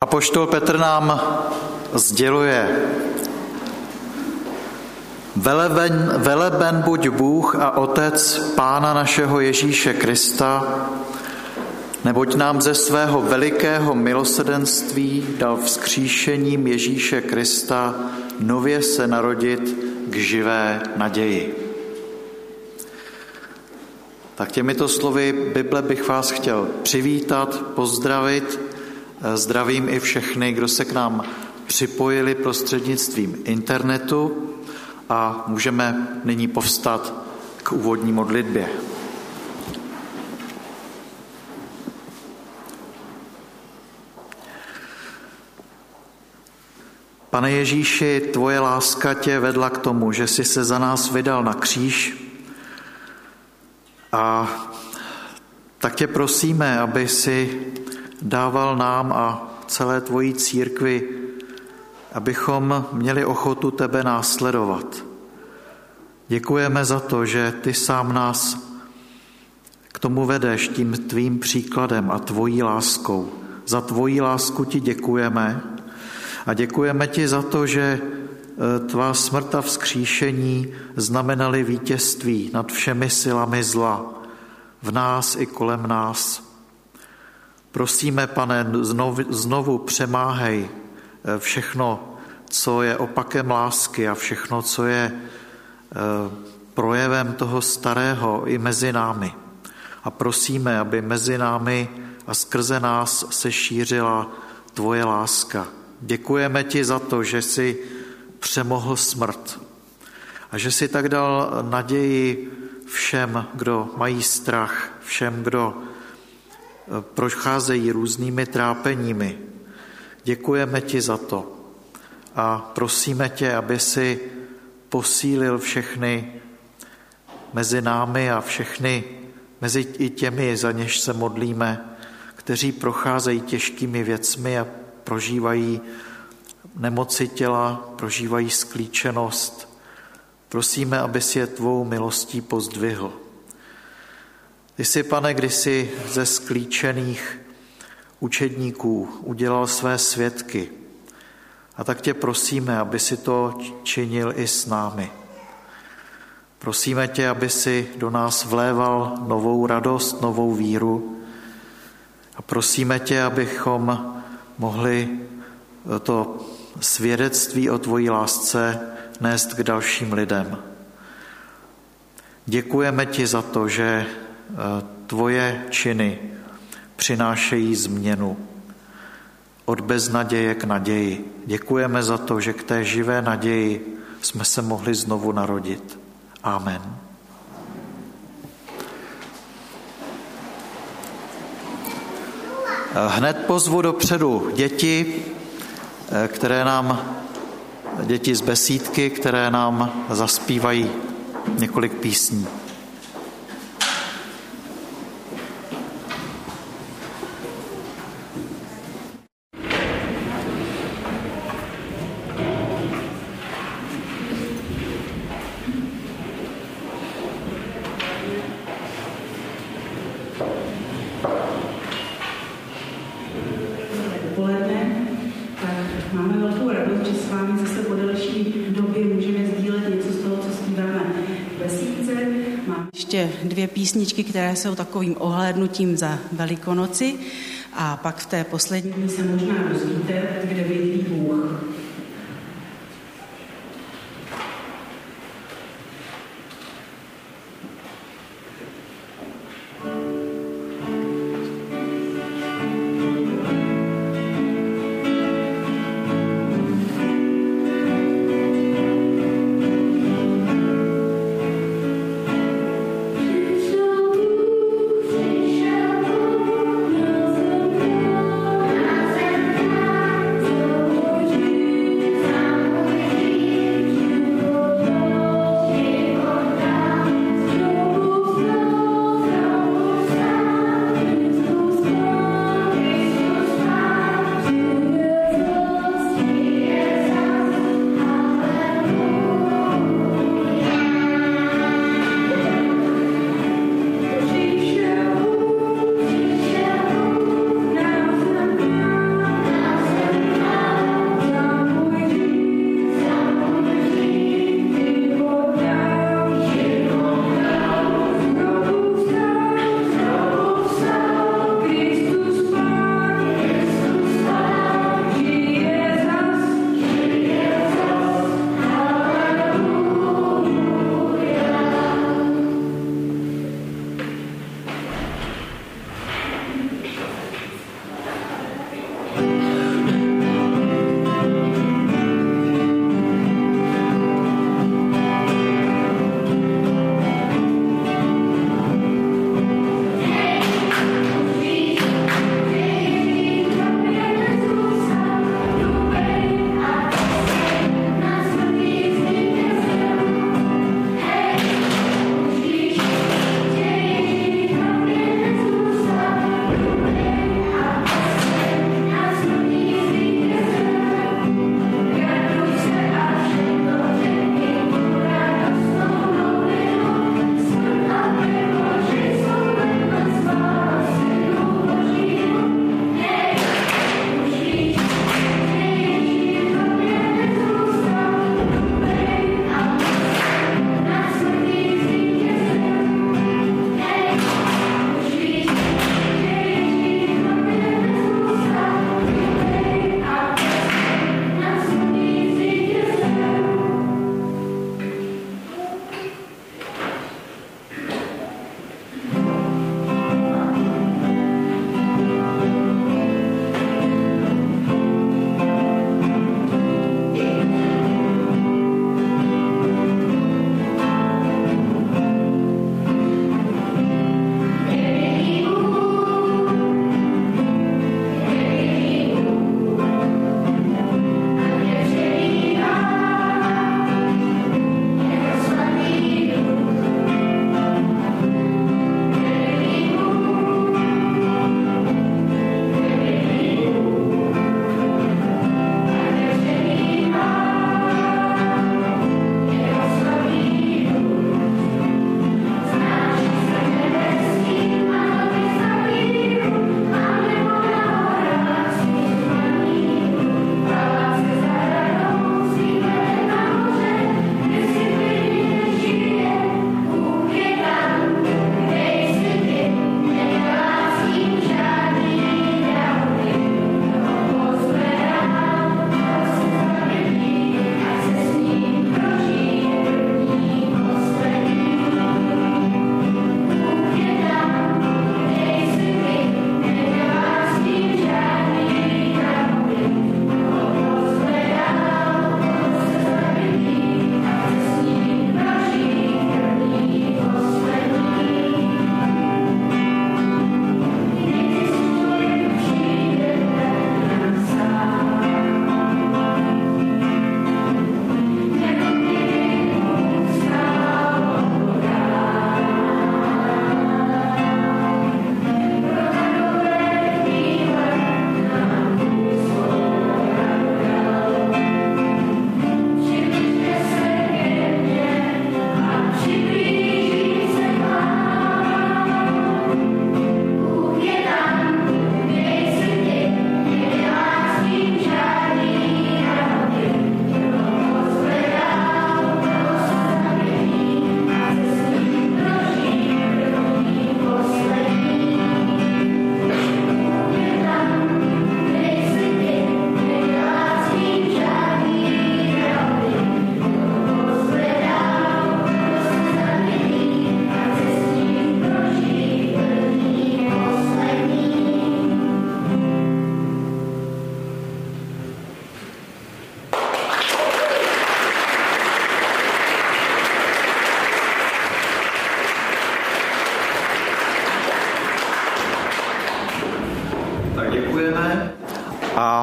Apoštol Petr nám sděluje: Veleben buď Bůh a Otec Pána našeho Ježíše Krista, neboť nám ze svého velikého milosrdenství dal vzkříšením Ježíše Krista nově se narodit k živé naději. Tak těmito slovy Bible bych vás chtěl přivítat, pozdravit. Zdravím i všechny, kdo se k nám připojili prostřednictvím internetu, a můžeme nyní povstat k úvodní modlitbě. Pane Ježíši, tvoje láska tě vedla k tomu, že jsi se za nás vydal na kříž, a tak tě prosíme, aby si dával nám a celé tvojí církvi, abychom měli ochotu tebe následovat. Děkujeme za to, že ty sám nás k tomu vedeš tím tvým příkladem a tvojí láskou. Za tvojí lásku ti děkujeme a děkujeme ti za to, že tvá smrt a vzkříšení znamenaly vítězství nad všemi silami zla v nás i kolem nás. Prosíme, Pane, znovu přemáhej všechno, co je opakem lásky, a všechno, co je projevem toho starého i mezi námi. A prosíme, aby mezi námi a skrze nás se šířila tvoje láska. Děkujeme ti za to, že jsi přemohl smrt a že jsi tak dal naději všem, kdo mají strach, všem, kdo procházejí různými trápeními. Děkujeme ti za to a prosíme tě, aby si posílil všechny mezi námi a všechny mezi i těmi, za něž se modlíme, kteří procházejí těžkými věcmi a prožívají nemoci těla, prožívají sklíčenost. Prosíme, aby si je tvou milostí pozdvihl. Ty jsi, Pane, kdysi ze sklíčených učedníků udělal své svědky, a tak tě prosíme, aby si to činil i s námi. Prosíme tě, aby si do nás vléval novou radost, novou víru, a prosíme tě, abychom mohli to svědectví o tvojí lásce nést k dalším lidem. Děkujeme ti za to, že tvoje činy přinášejí změnu od beznaděje k naději. Děkujeme za to, že k té živé naději jsme se mohli znovu narodit. Amen. Hned pozvu dopředu děti z besídky, které nám zaspívají několik písní. Dvě písničky, které jsou takovým ohlédnutím za Velikonoci, a pak v té poslední se možná dozvíte, kde bydlí Bůh. Oh,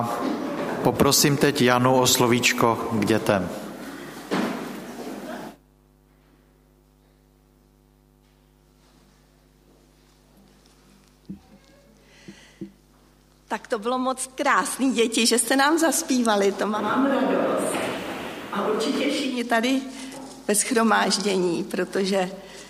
a poprosím teď Janu o slovíčko k dětem. Tak to bylo moc krásný, děti, že jste nám zaspívali, to mám radost. A určitě všichni tady ve shromáždění, protože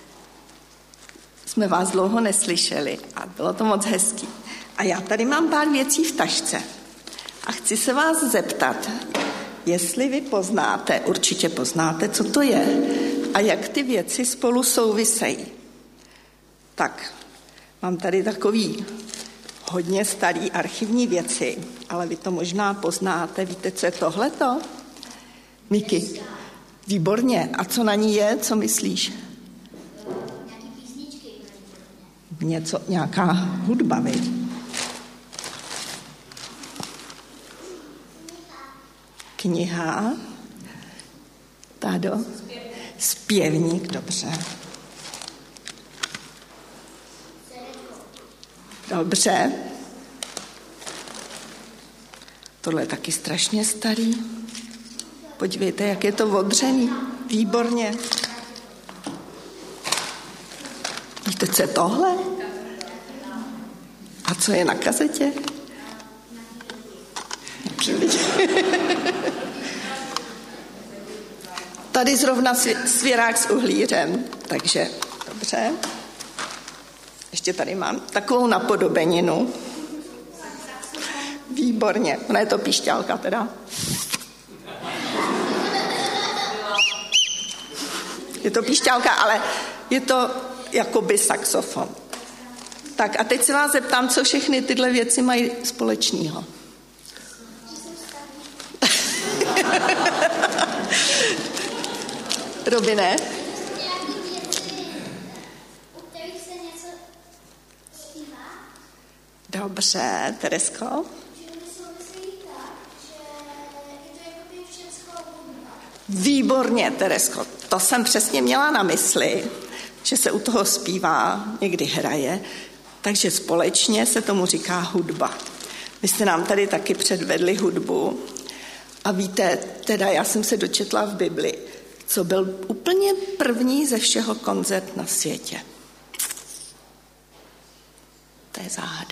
jsme vás dlouho neslyšeli a bylo to moc hezký. A já tady mám pár věcí v tašce a chci se vás zeptat, jestli vy poznáte, určitě poznáte, co to je a jak ty věci spolu souvisejí. Tak, mám tady takový hodně starý archivní věci, ale vy to možná poznáte. Víte, co je tohleto? Miki, výborně. A co na ní je? Co myslíš? Nějaký písničky. Něco, nějaká hudba, viď? Kniha. Tádo? Zpěvník, dobře. Dobře. Tohle je taky strašně starý. Podívejte, jak je to odřený. Výborně. Víte, co je tohle? A co je na kazetě? Tady zrovna svěrák s uhlířem, takže dobře. Ještě tady mám takovou napodobeninu. Výborně. Ona je to píšťalka teda. Je to píšťalka, ale je to jakoby saxofon. Tak a teď se vás zeptám, co všechny tyhle věci mají společného. Robine? Dobře, Teresko? Výborně, Teresko. To jsem přesně měla na mysli, že se u toho zpívá, někdy hraje, takže společně se tomu říká hudba. Vy jste nám tady taky předvedli hudbu a víte, teda já jsem se dočetla v Bibli, co byl úplně první ze všeho koncert na světě. To je záhada.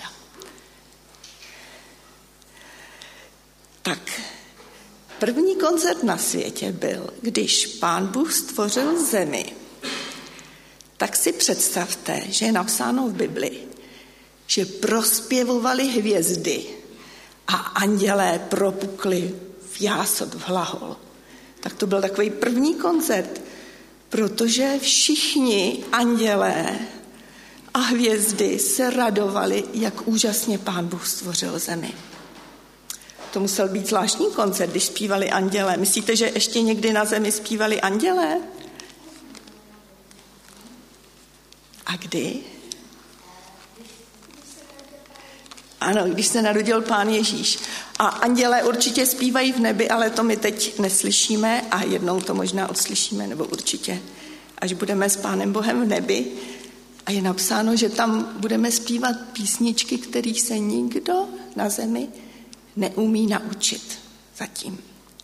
Tak, první koncert na světě byl, když Pán Bůh stvořil zemi. Tak si představte, že je napsáno v Bibli, že prospěvovaly hvězdy a andělé propukli v jásot, v hlahol. Tak to byl takový první koncert, protože všichni andělé a hvězdy se radovali, jak úžasně Pán Bůh stvořil zemi. To musel být zvláštní koncert, když zpívali andělé. Myslíte, že ještě někdy na zemi zpívali andělé? A kdy? Ano, když se narodil Pán Ježíš. A andělé určitě zpívají v nebi, ale to my teď neslyšíme a jednou to možná odslyšíme, nebo určitě, až budeme s Pánem Bohem v nebi. A je napsáno, že tam budeme zpívat písničky, kterých se nikdo na zemi neumí naučit zatím.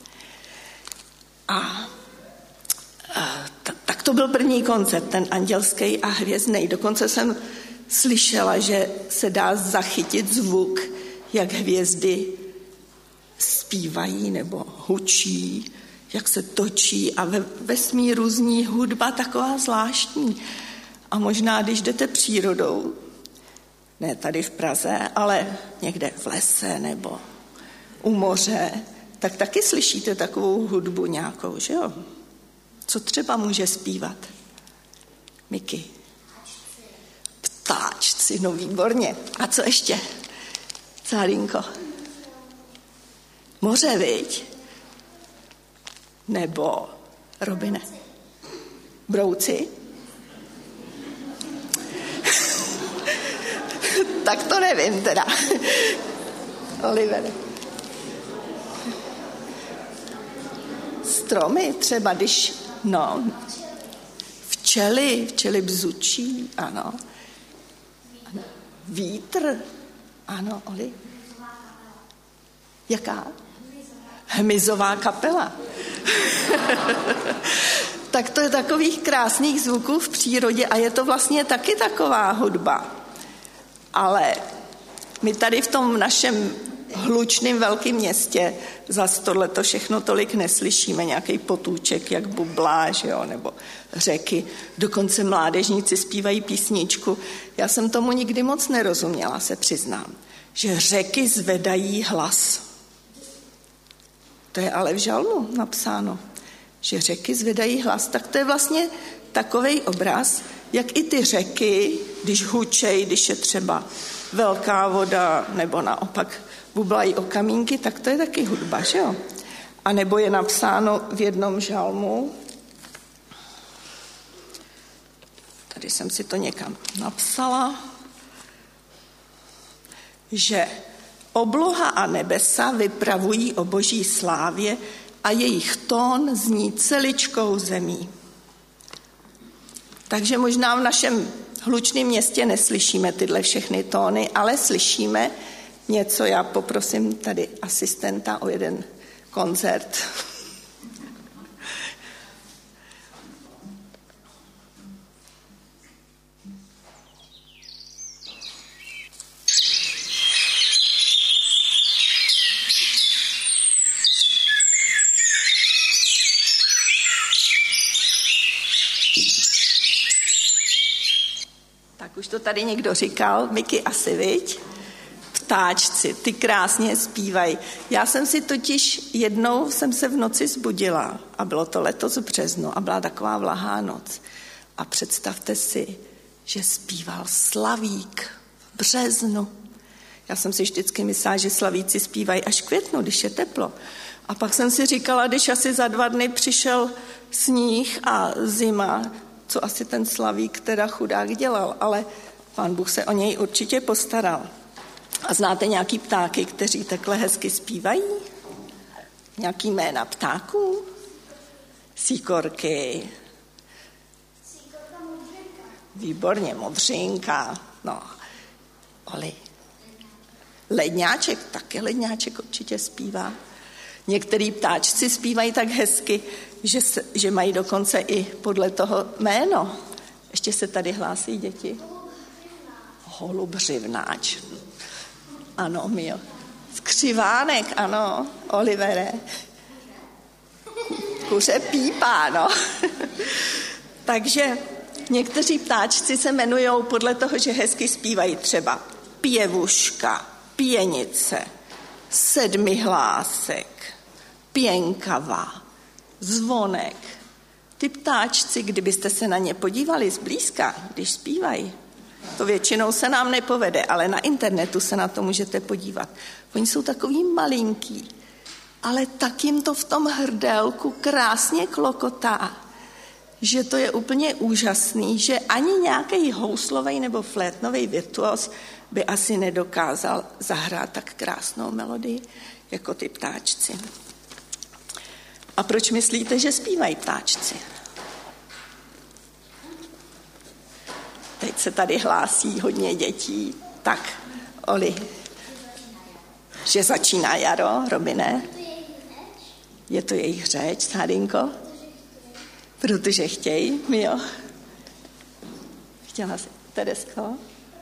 Tak to byl první koncert, ten andělský a hvězdnej. Dokonce jsem slyšela, že se dá zachytit zvuk, jak hvězdy zpívají nebo hučí, jak se točí a ve vesmíru zní hudba taková zvláštní. A možná, když jdete přírodou, ne tady v Praze, ale někde v lese nebo u moře, tak taky slyšíte takovou hudbu nějakou, že jo? Co třeba může zpívat? Miki. Ptáčci, no výborně. A co ještě? Cárinko. Moře, viď? Nebo Robine. Brouci? Tak to nevím teda. Oliver. Stromy třeba, když, no, včely bzučí, ano. Vítr, ano, Oli. Jaká? Hmyzová kapela. Tak to je takových krásných zvuků v přírodě a je to vlastně taky taková hudba. Ale my tady v tom našem hlučném velkém městě zas tohleto všechno tolik neslyšíme, nějaký potůček, jak bublá, že jo, nebo řeky. Dokonce mládežníci zpívají písničku. Já jsem tomu nikdy moc nerozuměla, se přiznám, že řeky zvedají hlas. To je ale v žalmu napsáno, že řeky zvedají hlas. Tak to je vlastně takovej obraz, jak i ty řeky, když hučej, když je třeba velká voda, nebo naopak bublají o kamínky, tak to je taky hudba, že jo? A nebo je napsáno v jednom žalmu, tady jsem si to někam napsala, že obloha a nebesa vypravují o boží slávě a jejich tón zní celičkou zemí. Takže možná v našem hlučném městě neslyšíme tyhle všechny tóny, ale slyšíme něco. Já poprosím tady asistenta o jeden koncert. Tak už to tady někdo říkal, Miky asi, viď? Ptáčci, ty krásně zpívají. Já jsem si totiž jednou jsem se v noci zbudila a bylo to letos v březnu a byla taková vlahá noc. A představte si, že zpíval slavík v březnu. Já jsem si vždycky myslela, že slavíci zpívají až v květnu, když je teplo. A pak jsem si říkala, když asi za 2 dny přišel sníh a zima, co asi ten slavík teda chudák dělal, ale Pán Bůh se o něj určitě postaral. A znáte nějaký ptáky, kteří takhle hezky zpívají? Nějaký jména ptáků? Síkorky. Síkorka modřinka. Výborně, modřinka. No, Oli. Ledňáček, taky ledňáček určitě zpívá. Některý ptáčci zpívají tak hezky, že mají dokonce i podle toho jméno. Ještě se tady hlásí děti. Holubřivnáč. Ano, Mio. Skřivánek, ano, Olivere. Kuře pípá, no. Takže někteří ptáčci se jmenujou podle toho, že hezky zpívají třeba pěvuška, pěnice, sedmihlásek, pěnkava, zvonek. Ty ptáčci, kdybyste se na ně podívali zblízka, když zpívají, to většinou se nám nepovede, ale na internetu se na to můžete podívat. Oni jsou takový malinký, ale tak jim to v tom hrdelku krásně klokotá, že to je úplně úžasný, že ani nějaký houslovej nebo flétnovej virtuos by asi nedokázal zahrát tak krásnou melodii jako ty ptáčci. A proč myslíte, že zpívají ptáčci? Teď se tady hlásí hodně dětí. Tak, Oli. Že začíná jaro, Robine? Je to jejich řeč, Sádinko? Protože chtějí, Mio. Chtěla jsi, Teresko?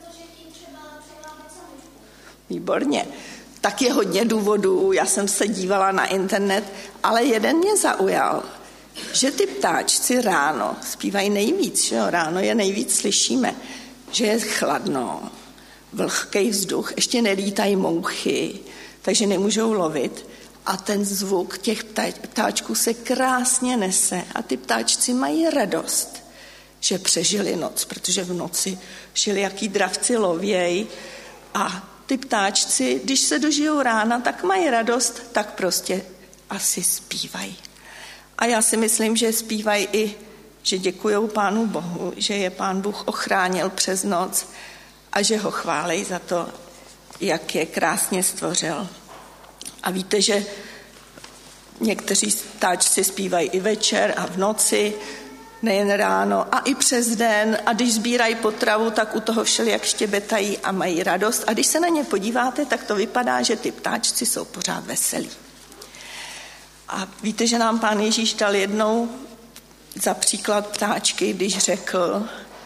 Výborně. Tak je hodně důvodů, já jsem se dívala na internet, ale jeden mě zaujal, že ty ptáčci ráno zpívají nejvíc, že jo? Ráno je nejvíc slyšíme, že je chladno, vlhký vzduch, ještě nelítají mouchy, takže nemůžou lovit a ten zvuk těch ptáčků se krásně nese a ty ptáčci mají radost, že přežili noc, protože v noci všelijaký dravci lověj a ty ptáčci, když se dožijou rána, tak mají radost, tak prostě asi zpívají. A já si myslím, že zpívají i, že děkujou Pánu Bohu, že je Pán Bůh ochránil přes noc a že ho chválí za to, jak je krásně stvořil. A víte, že někteří ptáčci zpívají i večer a v noci, nejen ráno, a i přes den. A když sbírají potravu, tak u toho všelijak štěbetají a mají radost. A když se na ně podíváte, tak to vypadá, že ty ptáčci jsou pořád veselí. A víte, že nám Pán Ježíš dal jednou za příklad ptáčky, když řekl: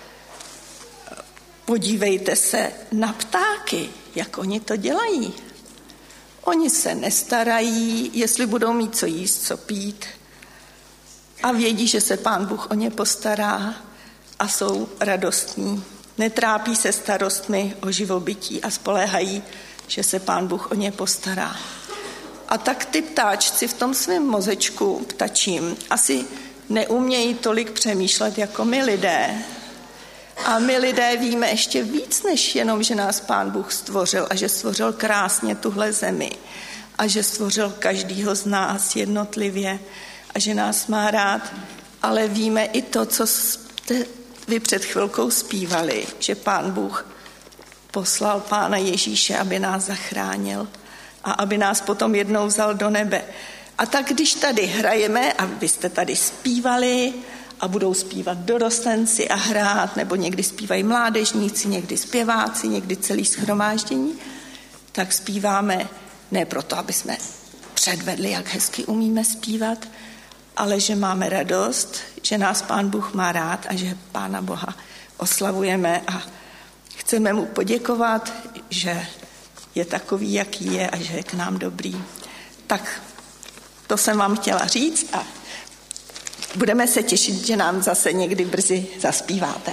podívejte se na ptáky, jak oni to dělají. Oni se nestarají, jestli budou mít co jíst, co pít, a vědí, že se Pán Bůh o ně postará a jsou radostní. Netrápí se starostmi o živobytí a spoléhají, že se Pán Bůh o ně postará. A tak ty ptáčci v tom svém mozečku ptačím asi neumějí tolik přemýšlet jako my lidé. A my lidé víme ještě víc, než jenom, že nás Pán Bůh stvořil a že stvořil krásně tuhle zemi a že stvořil každýho z nás jednotlivě a že nás má rád, ale víme i to, co jste vy před chvilkou zpívali, že Pán Bůh poslal Pána Ježíše, aby nás zachránil a aby nás potom jednou vzal do nebe. A tak když tady hrajeme, a vy jste tady zpívali a budou zpívat dorostenci a hrát, nebo někdy zpívají mládežníci, někdy zpěváci, někdy celý shromáždění, tak zpíváme ne proto, aby jsme předvedli, jak hezky umíme zpívat, ale že máme radost, že nás Pán Bůh má rád a že Pána Boha oslavujeme a chceme mu poděkovat, že je takový, jaký je a že je k nám dobrý. Tak to jsem vám chtěla říct a budeme se těšit, že nám zase někdy brzy zaspíváte.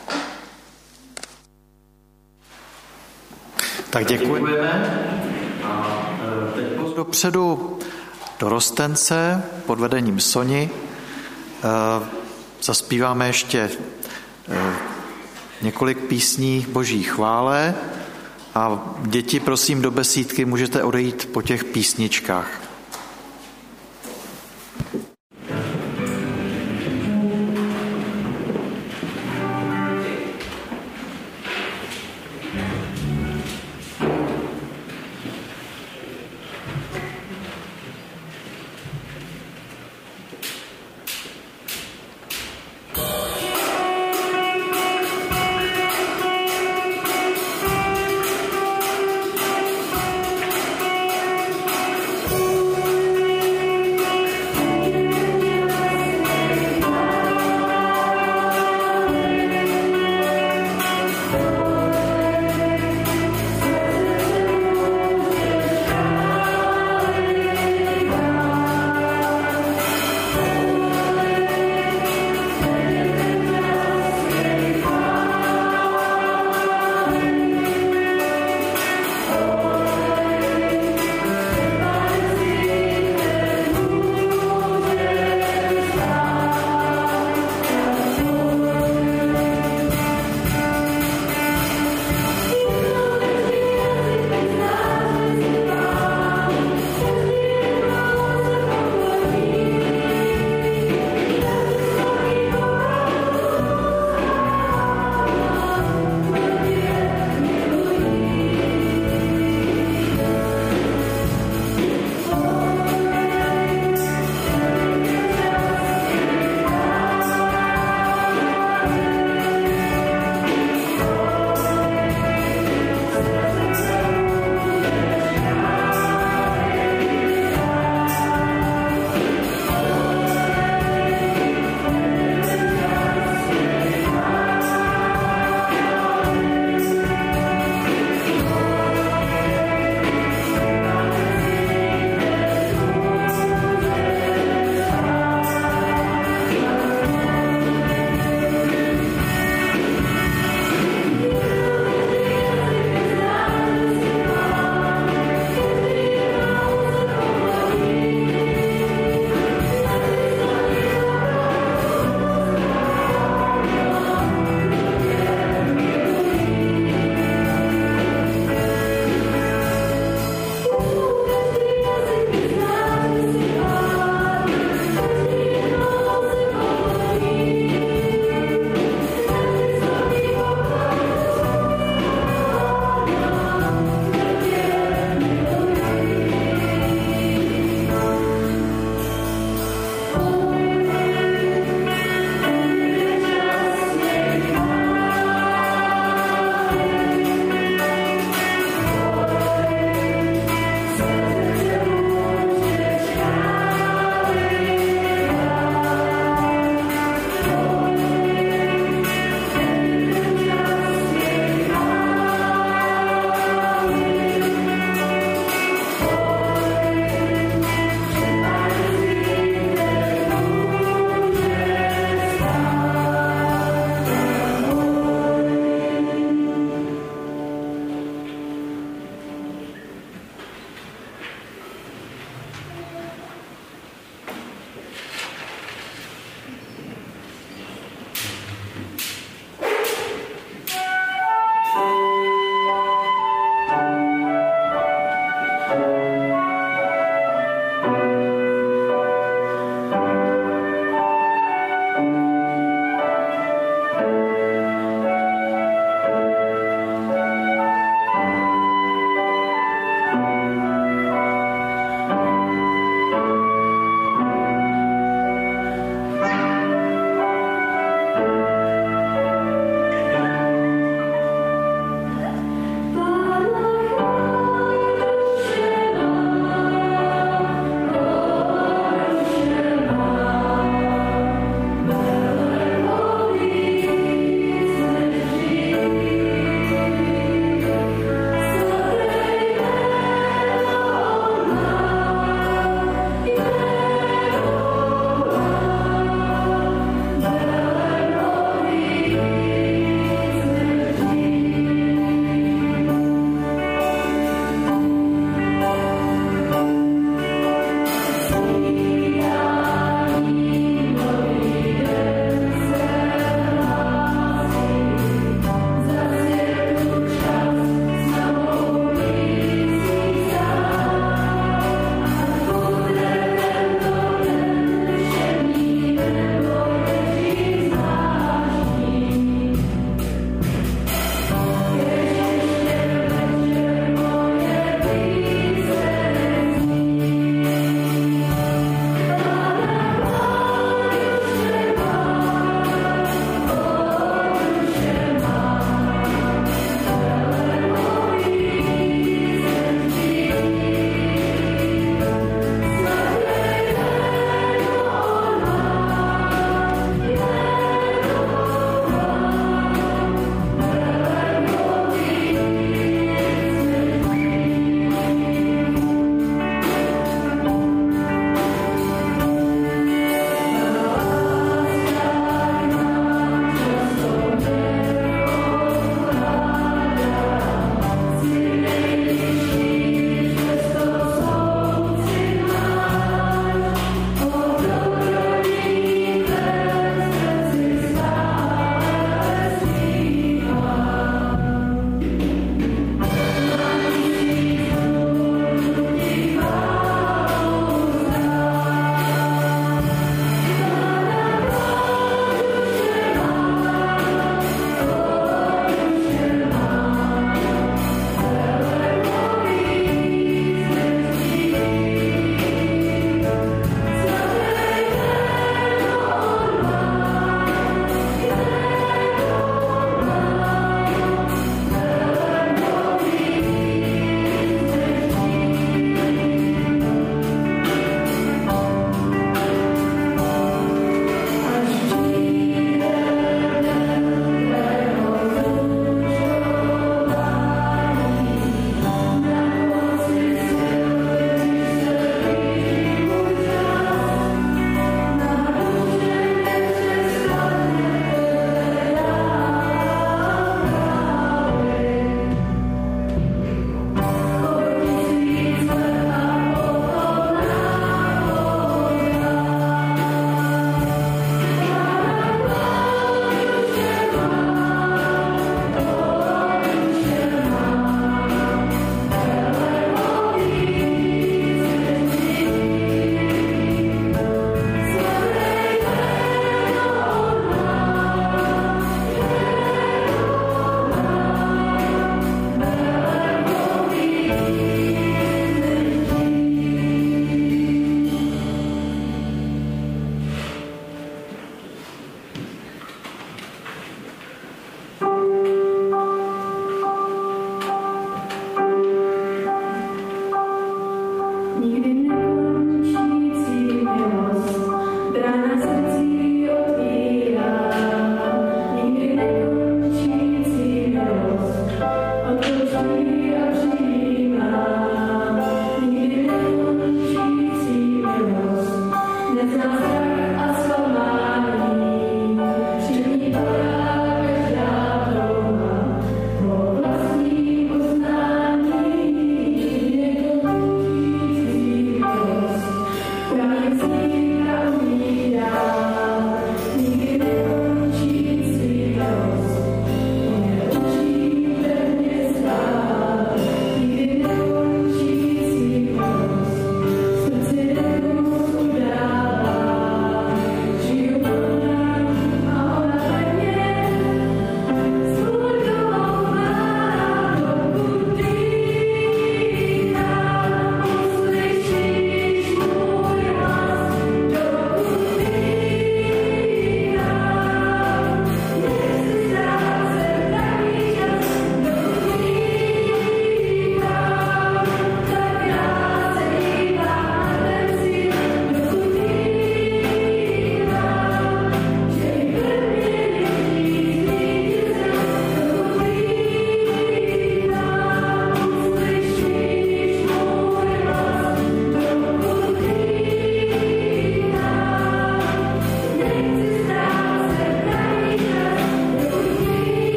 Tak děkujeme. A teď dopředu dorostence pod vedením Soni. Zaspíváme ještě několik písní Boží chvále a děti, prosím, do besídky můžete odejít po těch písničkách.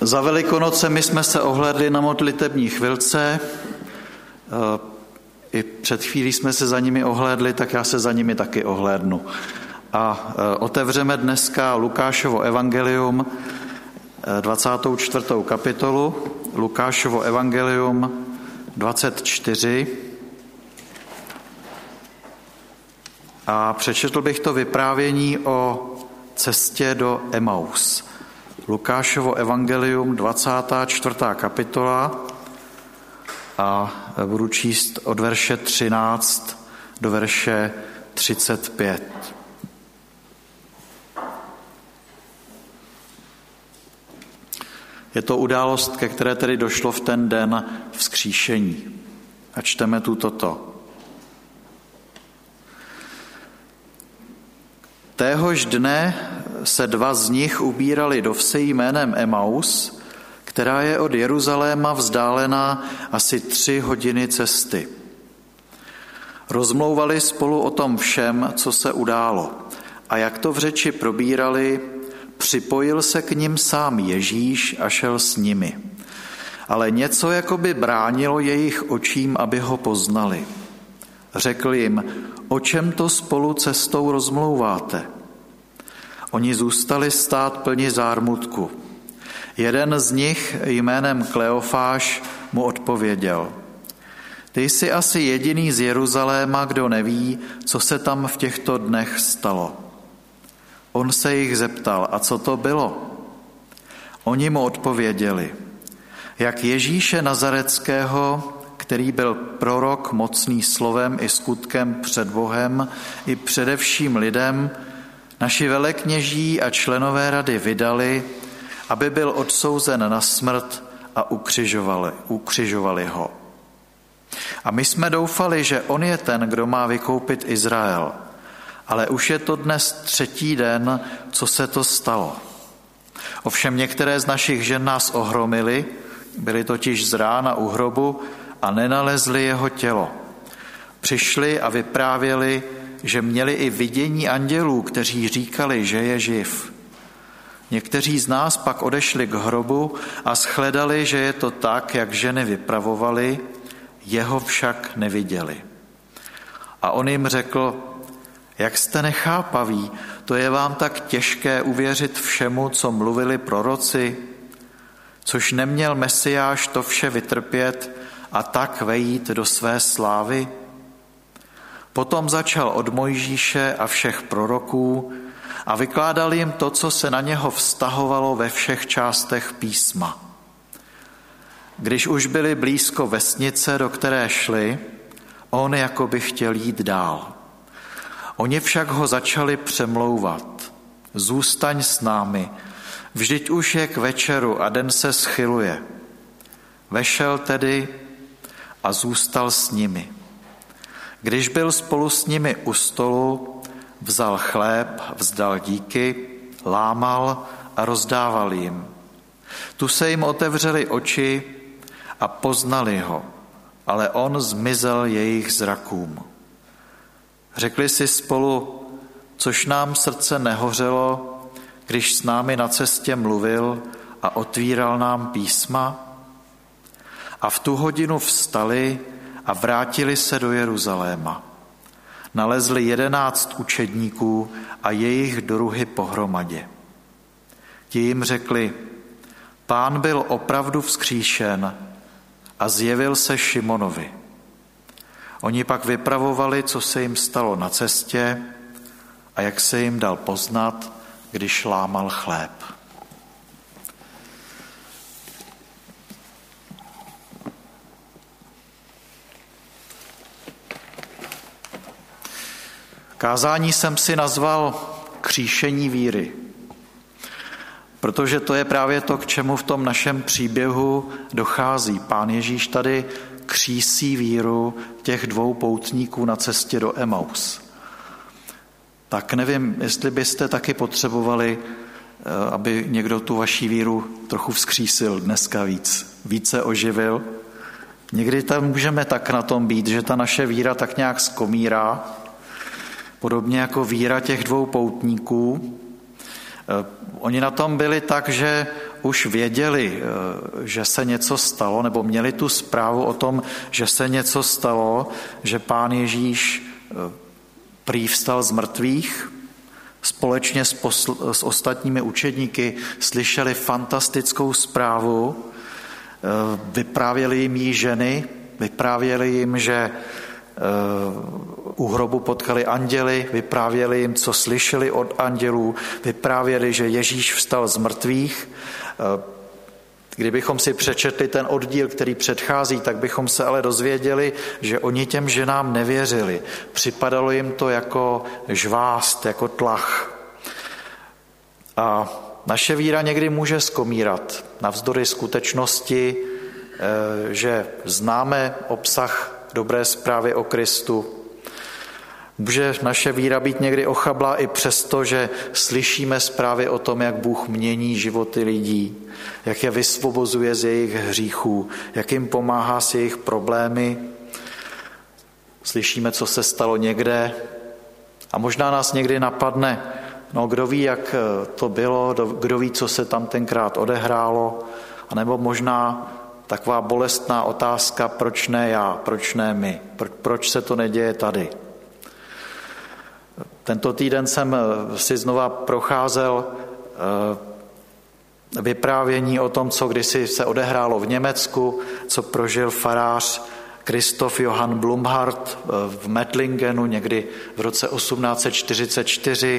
Za Velikonoce my jsme se ohlédli na modlitební chvilce, i před chvílí jsme se za nimi ohlédli, tak já se za nimi taky ohlédnu. A otevřeme dneska Lukášovo evangelium, 24. kapitolu, Lukášovo evangelium 24. A přečetl bych to vyprávění o cestě do Emaus. Lukášovo evangelium 24. kapitola a budu číst od verše 13 do verše 35. Je to událost, ke které tedy došlo v ten den vzkříšení. A čteme tu toto. Téhož dne se dva z nich ubírali do vsi jménem Emaus, která je od Jeruzaléma vzdálená asi 3 hodiny cesty. Rozmlouvali spolu o tom všem, co se událo. A jak to v řeči probírali, připojil se k nim sám Ježíš a šel s nimi. Ale něco jakoby bránilo jejich očím, aby ho poznali. Řekl jim, o čem to spolu cestou rozmlouváte? Oni zůstali stát plni zármutku. Jeden z nich jménem Kleofáš mu odpověděl. Ty jsi asi jediný z Jeruzaléma, kdo neví, co se tam v těchto dnech stalo. On se jich zeptal, a co to bylo? Oni mu odpověděli, jak Ježíše Nazareckého, který byl prorok mocný slovem i skutkem před Bohem i především lidem, naši velekněží a členové rady vydali, aby byl odsouzen na smrt a ukřižovali ho. A my jsme doufali, že on je ten, kdo má vykoupit Izrael. Ale už je to dnes 3. den, co se to stalo. Ovšem některé z našich žen nás ohromily, byly totiž z rána u hrobu a nenalezli jeho tělo. Přišli a vyprávěli, že měli i vidění andělů, kteří říkali, že je živ. Někteří z nás pak odešli k hrobu a shledali, že je to tak, jak ženy vypravovali, jeho však neviděli. A on jim řekl, jak jste nechápaví, to je vám tak těžké uvěřit všemu, co mluvili proroci, což neměl Mesiáš to vše vytrpět a tak vejít do své slávy? Potom začal od Mojžíše a všech proroků a vykládal jim to, co se na něho vztahovalo ve všech částech písma. Když už byli blízko vesnice, do které šli, on jako by chtěl jít dál. Oni však ho začali přemlouvat. Zůstaň s námi, vždyť už je k večeru a den se schyluje. Vešel tedy a zůstal s nimi. Když byl spolu s nimi u stolu, vzal chléb, vzdal díky, lámal a rozdával jim. Tu se jim otevřely oči a poznali ho, ale on zmizel jejich zrakům. Řekli si spolu, což nám srdce nehořelo, když s námi na cestě mluvil a otvíral nám písma? A v tu hodinu vstali a vrátili se do Jeruzaléma. Nalezli 11 učedníků a jejich druhy pohromadě. Ti jim řekli, Pán byl opravdu vzkříšen a zjevil se Šimonovi. Oni pak vypravovali, co se jim stalo na cestě a jak se jim dal poznat, když lámal chléb. Kázání jsem si nazval Kříšení víry, protože to je právě to, k čemu v tom našem příběhu dochází. Pán Ježíš tady křísí víru těch 2 poutníků na cestě do Emaus. Tak nevím, jestli byste taky potřebovali, aby někdo tu vaši víru trochu vzkřísil dneska více oživil. Někdy tam můžeme tak na tom být, že ta naše víra tak nějak skomírá, podobně jako víra těch 2 poutníků. Oni na tom byli tak, že už věděli, že se něco stalo, nebo měli tu zprávu o tom, že se něco stalo, že Pán Ježíš prý vstal z mrtvých, společně s ostatními učedníky slyšeli fantastickou zprávu, vyprávěli jim ji ženy, vyprávěli jim, že u hrobu potkali anděli, vyprávěli jim, co slyšeli od andělů, vyprávěli, že Ježíš vstal z mrtvých. Kdybychom si přečetli ten oddíl, který předchází, tak bychom se ale dozvěděli, že oni těm ženám nevěřili. Připadalo jim to jako žvást, jako tlach. A naše víra někdy může skomírat navzdory skutečnosti, že známe obsah dobré zprávy o Kristu. Může naše víra být někdy ochablá i přesto, že slyšíme zprávy o tom, jak Bůh mění životy lidí, jak je vysvobozuje z jejich hříchů, jak jim pomáhá s jejich problémy. Slyšíme, co se stalo někde a možná nás někdy napadne, no kdo ví, jak to bylo, kdo ví, co se tam tenkrát odehrálo, anebo možná taková bolestná otázka, proč ne já, proč ne my, proč se to neděje tady. Tento týden jsem si znova procházel vyprávění o tom, co kdysi se odehrálo v Německu, co prožil farář Christoph Johann Blumhardt v Mettlingenu někdy v roce 1844.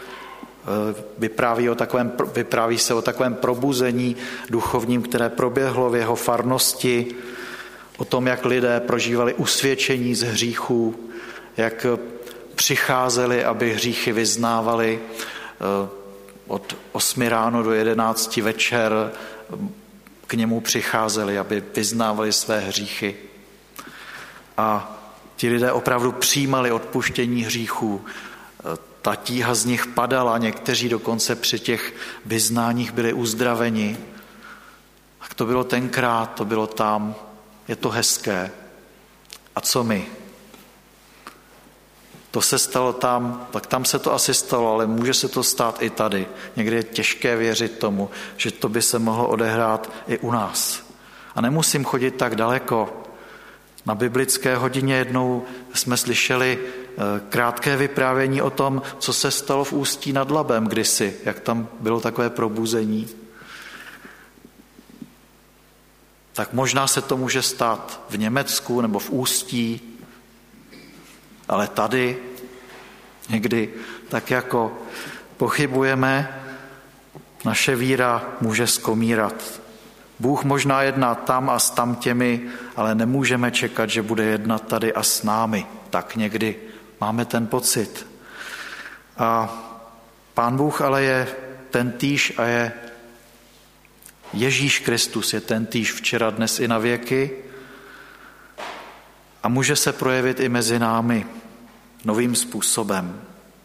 Vypráví se o takovém probuzení duchovním, které proběhlo v jeho farnosti, o tom, jak lidé prožívali usvědčení z hříchů, jak přicházeli, aby hříchy vyznávali od 8 ráno do 11 večer, k němu přicházeli, aby vyznávali své hříchy. A ti lidé opravdu přijímali odpuštění hříchů. Ta tíha z nich padala, někteří dokonce při těch vyznáních byli uzdraveni. Tak to bylo tenkrát, to bylo tam, je to hezké. A co my? To se stalo tam, tak tam se to asi stalo, ale může se to stát i tady. Někdy je těžké věřit tomu, že to by se mohlo odehrát i u nás. A nemusím chodit tak daleko. Na biblické hodině jednou jsme slyšeli krátké vyprávění o tom, co se stalo v Ústí nad Labem kdysi, jak tam bylo takové probuzení. Tak možná se to může stát v Německu nebo v Ústí, ale tady někdy tak jako pochybujeme, naše víra může skomírat. Bůh možná jedná tam a s tamtěmi, ale nemůžeme čekat, že bude jednat tady a s námi. Tak někdy máme ten pocit. A Pán Bůh ale je tentýž a je Ježíš Kristus, je tentýž včera, dnes i na věky a může se projevit i mezi námi novým způsobem.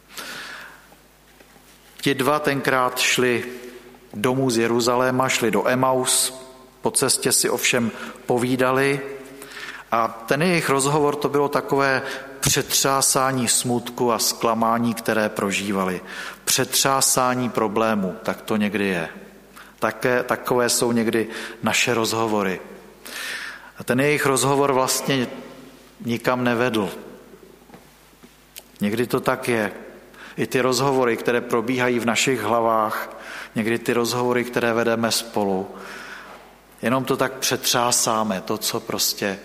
Ti dva tenkrát šli domů z Jeruzaléma, šli do Emaus, po cestě si ovšem povídali a ten jejich rozhovor to bylo takové přetřásání smutku a zklamání, které prožívali. Přetřásání problému, tak to někdy je. Takové jsou někdy naše rozhovory. A ten jejich rozhovor vlastně nikam nevedl. Někdy to tak je. I ty rozhovory, které probíhají v našich hlavách, někdy ty rozhovory, které vedeme spolu, jenom to tak přetřásáme, to, co prostě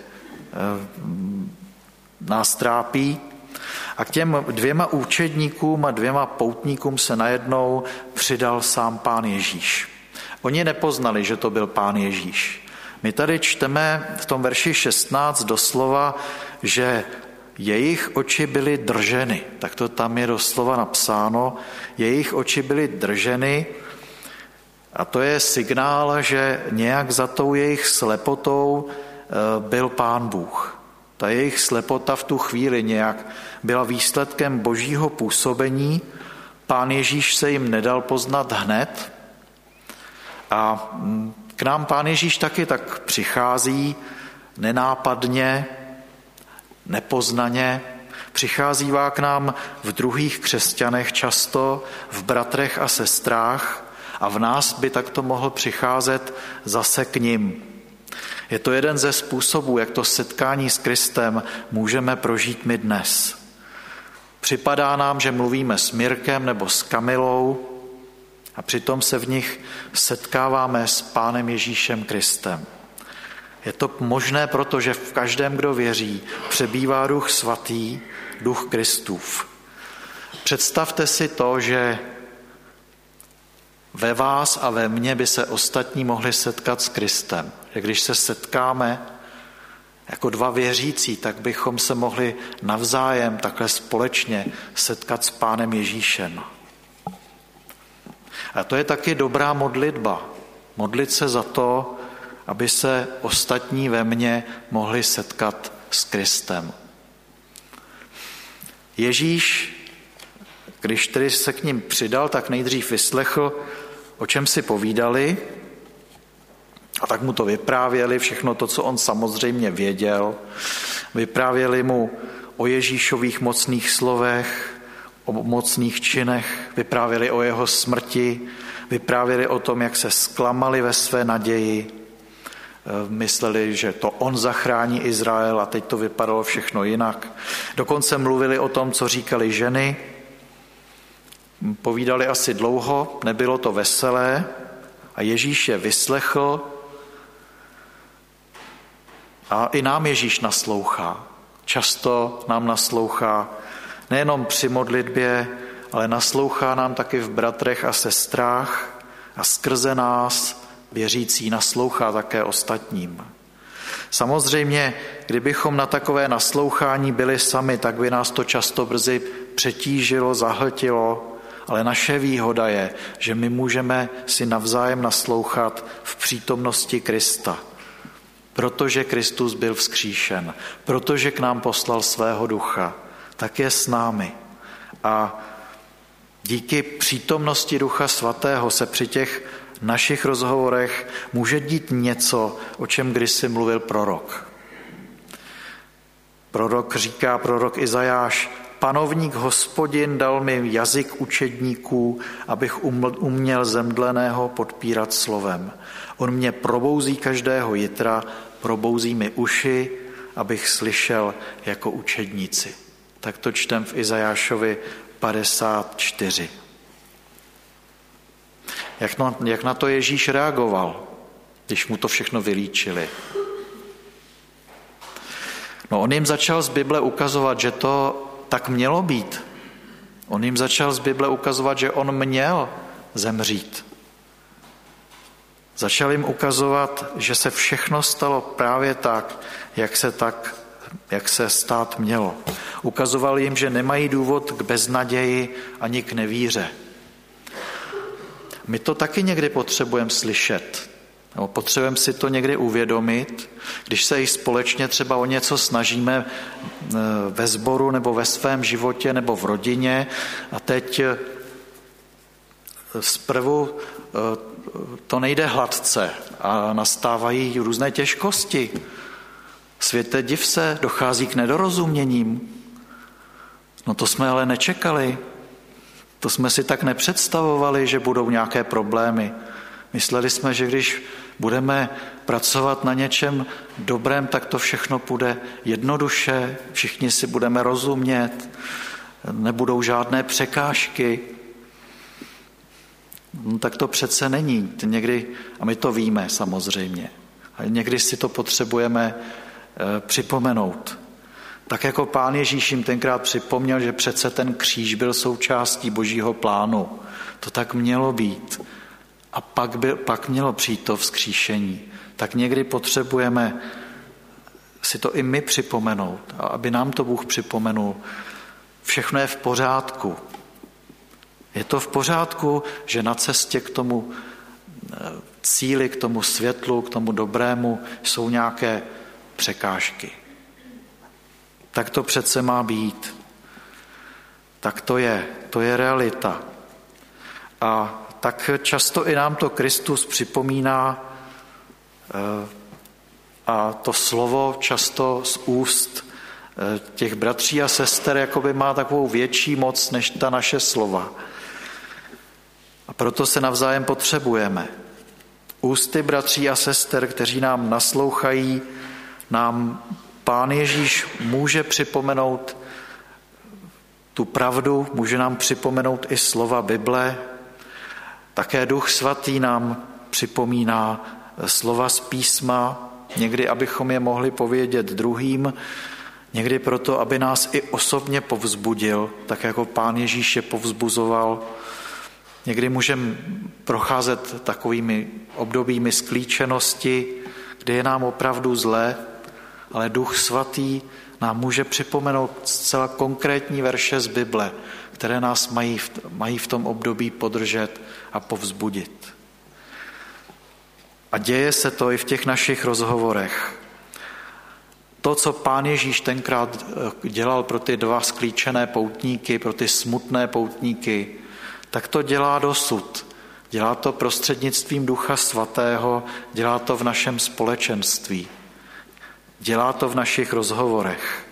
nás trápí. A k těm 2 učedníkům a 2 poutníkům se najednou přidal sám Pán Ježíš. Oni nepoznali, že to byl Pán Ježíš. My tady čteme v tom verši 16 doslova, že jejich oči byly drženy. Tak to tam je doslova napsáno. Jejich oči byly drženy a to je signál, že nějak za tou jejich slepotou byl Pán Bůh. Ta jejich slepota v tu chvíli nějak byla výsledkem božího působení. Pán Ježíš se jim nedal poznat hned a k nám Pán Ježíš taky tak přichází nenápadně, nepoznaně, přicházívá k nám v druhých křesťanech často, v bratrech a sestrách a v nás by takto mohl přicházet zase k nim. Je to jeden ze způsobů, jak to setkání s Kristem můžeme prožít my dnes. Připadá nám, že mluvíme s Mirkem nebo s Kamilou a přitom se v nich setkáváme s Pánem Ježíšem Kristem. Je to možné, protože v každém, kdo věří, přebývá Duch Svatý, Duch Kristův. Představte si to, že ve vás a ve mně by se ostatní mohli setkat s Kristem. Že když se setkáme jako dva věřící, tak bychom se mohli navzájem takhle společně setkat s Pánem Ježíšem. A to je taky dobrá modlitba. Modlit se za to, aby se ostatní ve mně mohli setkat s Kristem. Ježíš, když tedy se k ním přidal, tak nejdřív vyslechl, o čem si povídali, a tak mu to vyprávěli, všechno to, co on samozřejmě věděl. Vyprávěli mu o Ježíšových mocných slovech, o mocných činech, vyprávěli o jeho smrti, vyprávěli o tom, jak se zklamali ve své naději, mysleli, že to on zachrání Izrael a teď to vypadalo všechno jinak. Dokonce mluvili o tom, co říkali ženy, povídali asi dlouho, nebylo to veselé a Ježíš je vyslechl a i nám Ježíš naslouchá. Často nám naslouchá nejenom při modlitbě, ale naslouchá nám taky v bratrech a sestrách a skrze nás věřící naslouchá také ostatním. Samozřejmě, kdybychom na takové naslouchání byli sami, tak by nás to často brzy přetížilo, zahltilo, ale naše výhoda je, že my můžeme si navzájem naslouchat v přítomnosti Krista. Protože Kristus byl vzkříšen, protože k nám poslal svého ducha, tak je s námi. A díky přítomnosti Ducha Svatého se při těch našich rozhovorech může dít něco, o čem kdysi mluvil prorok. Prorok Izajáš, Panovník Hospodin dal mi jazyk učedníků, abych uměl zemdleného podpírat slovem. On mě probouzí každého jitra, probouzí mi uši, abych slyšel jako učedníci. Tak to čtem v Izajášovi 54. Jak na to Ježíš reagoval, když mu to všechno vylíčili? No, on jim začal z Bible ukazovat, že to tak mělo být. On jim začal z Bible ukazovat, že on měl zemřít. Začal jim ukazovat, že se všechno stalo právě tak, jak se stát mělo. Ukazoval jim, že nemají důvod k beznaději ani k nevíře. My to taky někdy potřebujeme slyšet. Nebo potřebujeme si to někdy uvědomit, když se i společně třeba o něco snažíme ve sboru nebo ve svém životě nebo v rodině a teď zprvu to nejde hladce a nastávají různé těžkosti. Světe, div se, dochází k nedorozuměním. No to jsme ale nečekali. To jsme si tak nepředstavovali, že budou nějaké problémy. Mysleli jsme, že když budeme pracovat na něčem dobrém, tak to všechno půjde jednoduše, všichni si budeme rozumět, nebudou žádné překážky. No, tak to přece není. Někdy, a my to víme samozřejmě, ale někdy si to potřebujeme připomenout. Tak jako Pán Ježíš jim tenkrát připomněl, že přece ten kříž byl součástí Božího plánu. To tak mělo být. A pak mělo přijít to vzkříšení. Tak někdy potřebujeme si to i my připomenout. A aby nám to Bůh připomenul. Všechno je v pořádku. Je to v pořádku, že na cestě k tomu cíli, k tomu světlu, k tomu dobrému jsou nějaké překážky. Tak to přece má být. Tak to je realita. A tak často i nám to Kristus připomíná a to slovo často z úst těch bratří a sester jakoby má takovou větší moc než ta naše slova. A Proto se navzájem potřebujeme. Ústy bratří a sester, kteří nám naslouchají, nám Pán Ježíš může připomenout tu pravdu, může nám připomenout i slova Bible. Také Duch Svatý nám připomíná slova z písma, někdy abychom je mohli povědět druhým, někdy proto, aby nás i osobně povzbudil, tak jako Pán Ježíš je povzbuzoval. Někdy můžeme procházet takovými obdobími sklíčenosti, kdy je nám opravdu zlé, ale Duch Svatý nám může připomenout zcela konkrétní verše z Bible, které nás mají v tom období podržet a povzbudit. A děje se to i v těch našich rozhovorech. To, co Pán Ježíš tenkrát dělal pro ty dva sklíčené poutníky, pro ty smutné poutníky, tak to dělá dosud. Dělá to prostřednictvím Ducha Svatého, dělá to v našem společenství. Dělá to v našich rozhovorech.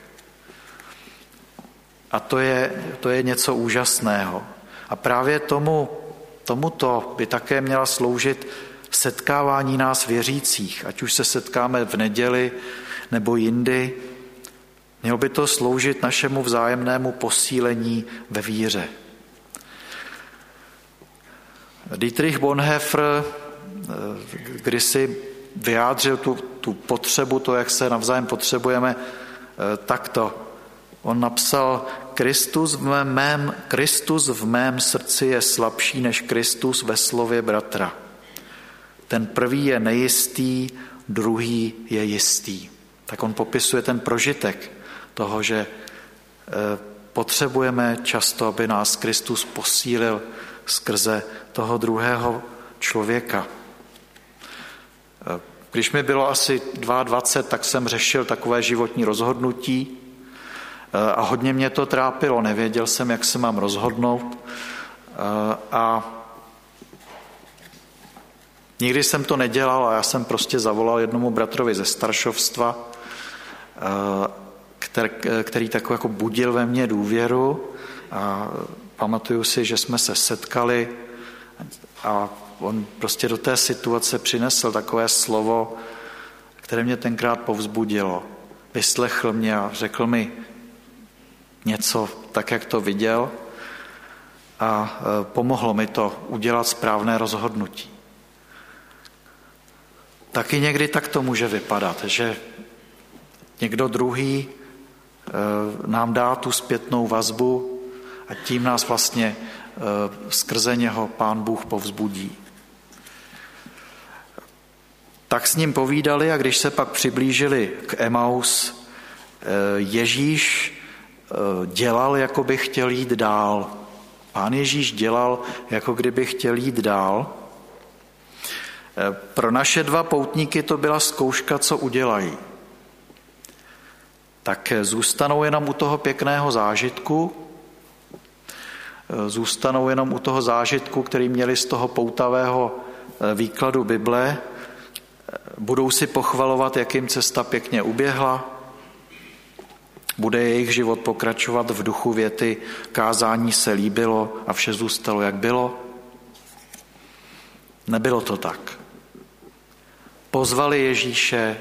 A to je něco úžasného. A právě tomuto by také měla sloužit setkávání nás věřících, ať už se setkáme v neděli nebo jindy. Mělo by to sloužit našemu vzájemnému posílení ve víře. Dietrich Bonhoeffer kdysi vyjádřil tu potřebu, to, jak se navzájem potřebujeme, takto. On napsal, Kristus v mém srdci je slabší než Kristus ve slově bratra. Ten prvý je nejistý, druhý je jistý. Tak on popisuje ten prožitek toho, že potřebujeme často, aby nás Kristus posílil skrze toho druhého člověka. Když mi bylo asi 22, tak jsem řešil takové životní rozhodnutí a hodně mě to trápilo. Nevěděl jsem, jak se mám rozhodnout a nikdy jsem to nedělal a já jsem prostě zavolal jednomu bratrovi ze staršovstva, který takový jako budil ve mně důvěru a pamatuju si, že jsme se setkali a on prostě do té situace přinesl takové slovo, které mě tenkrát povzbudilo. Vyslechl mě a řekl mi něco tak, jak to viděl a pomohlo mi to udělat správné rozhodnutí. Taky někdy tak to může vypadat, že někdo druhý nám dá tu zpětnou vazbu a tím nás vlastně skrze něho Pán Bůh povzbudí. Tak s ním povídali a když se pak přiblížili k Emaus, Ježíš dělal, jako by chtěl jít dál. Pán Ježíš dělal, jako kdyby chtěl jít dál. Pro naše dva poutníky to byla zkouška, co udělají. Tak zůstanou jenom u toho pěkného zážitku, zůstanou jenom u toho zážitku, který měli z toho poutavého výkladu Bible, budou si pochvalovat, jak jim cesta pěkně uběhla, bude jejich život pokračovat v duchu věty, kázání se líbilo a vše zůstalo, jak bylo. Nebylo to tak. Pozvali Ježíše,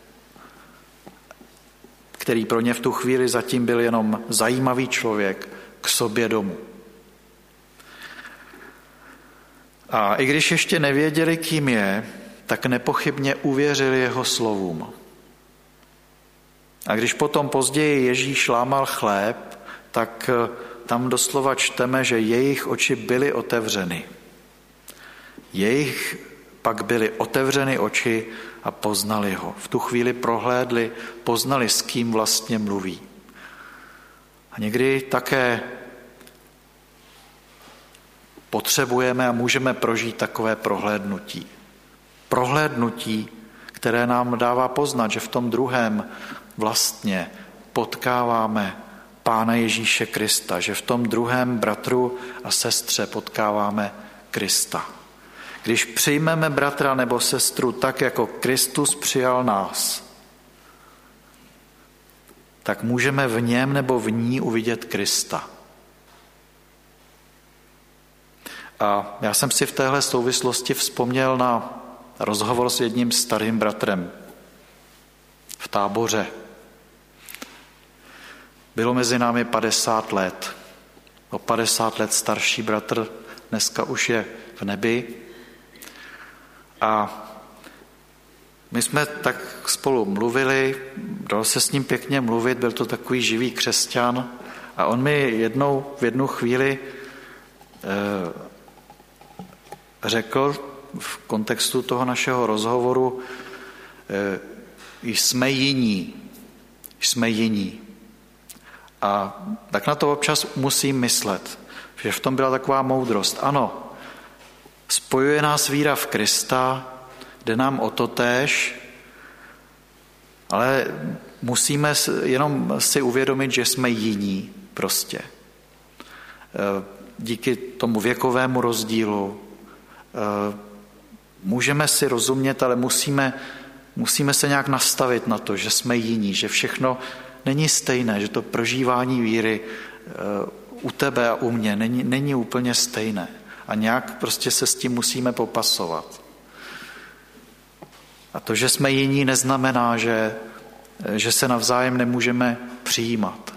který pro ně v tu chvíli zatím byl jenom zajímavý člověk, k sobě domů. A i když ještě nevěděli, kým je, tak nepochybně uvěřili jeho slovům. A když potom později Ježíš lámal chléb, tak tam doslova čteme, že jejich oči byly otevřeny. Jejich pak byly otevřeny oči a poznali ho. V tu chvíli prohlédli, poznali, s kým vlastně mluví. A někdy také potřebujeme a můžeme prožít takové prohlédnutí. Prohlédnutí, které nám dává poznat, že v tom druhém vlastně potkáváme Pána Ježíše Krista, že v tom druhém bratru a sestře potkáváme Krista. Když přijmeme bratra nebo sestru tak, jako Kristus přijal nás, tak můžeme v něm nebo v ní uvidět Krista. A já jsem si v téhle souvislosti vzpomněl na rozhovor s jedním starým bratrem v Táboře. Bylo mezi námi 50 let. O 50 let starší bratr, dneska už je v nebi. A my jsme tak spolu mluvili, dalo se s ním pěkně mluvit, byl to takový živý křesťan a on mi v jednu chvíli řekl v kontextu toho našeho rozhovoru, jsme jiní. A tak na to občas musím myslet, že v tom byla taková moudrost. Ano, spojuje nás víra v Krista, jde nám o to též, ale musíme jenom si uvědomit, že jsme jiní prostě. Díky tomu věkovému rozdílu můžeme si rozumět, ale musíme se nějak nastavit na to, že jsme jiní, že všechno není stejné, že to prožívání víry u tebe a u mě není úplně stejné. A nějak prostě se s tím musíme popasovat. A to, že jsme jiní, neznamená, že se navzájem nemůžeme přijímat.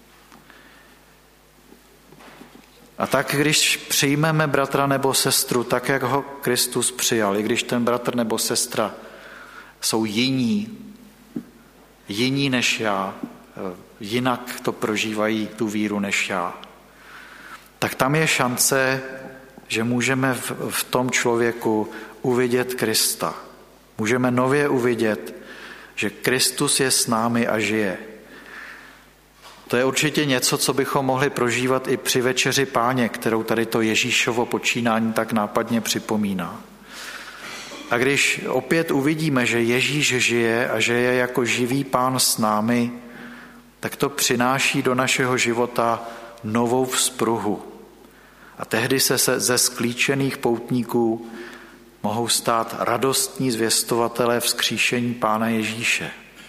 A tak, když přijmeme bratra nebo sestru tak, jak ho Kristus přijal, i když ten bratr nebo sestra jsou jiní než já, jinak to prožívají tu víru než já, tak tam je šance, že můžeme v tom člověku uvidět Krista. Můžeme nově uvidět, že Kristus je s námi a žije. To je určitě něco, co bychom mohli prožívat i při večeři Páně, kterou tady to Ježíšovo počínání tak nápadně připomíná. A když opět uvidíme, že Ježíš žije a že je jako živý Pán s námi, tak to přináší do našeho života novou vzpruhu. A tehdy se ze sklíčených poutníků mohou stát radostní zvěstovatelé vzkříšení Pána Ježíše.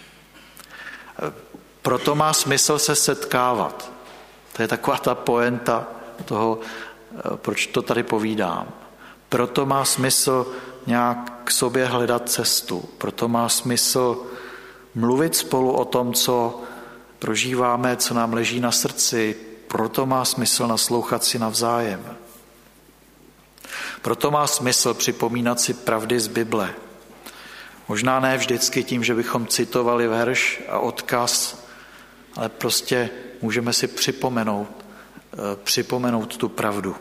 Proto má smysl se setkávat. To je taková ta poenta toho, proč to tady povídám. Proto má smysl nějak k sobě hledat cestu. Proto má smysl mluvit spolu o tom, co prožíváme, co nám leží na srdci. Proto má smysl naslouchat si navzájem. Proto má smysl připomínat si pravdy z Bible. Možná ne vždycky tím, že bychom citovali verš a odkaz, ale prostě můžeme si připomenout tu pravdu.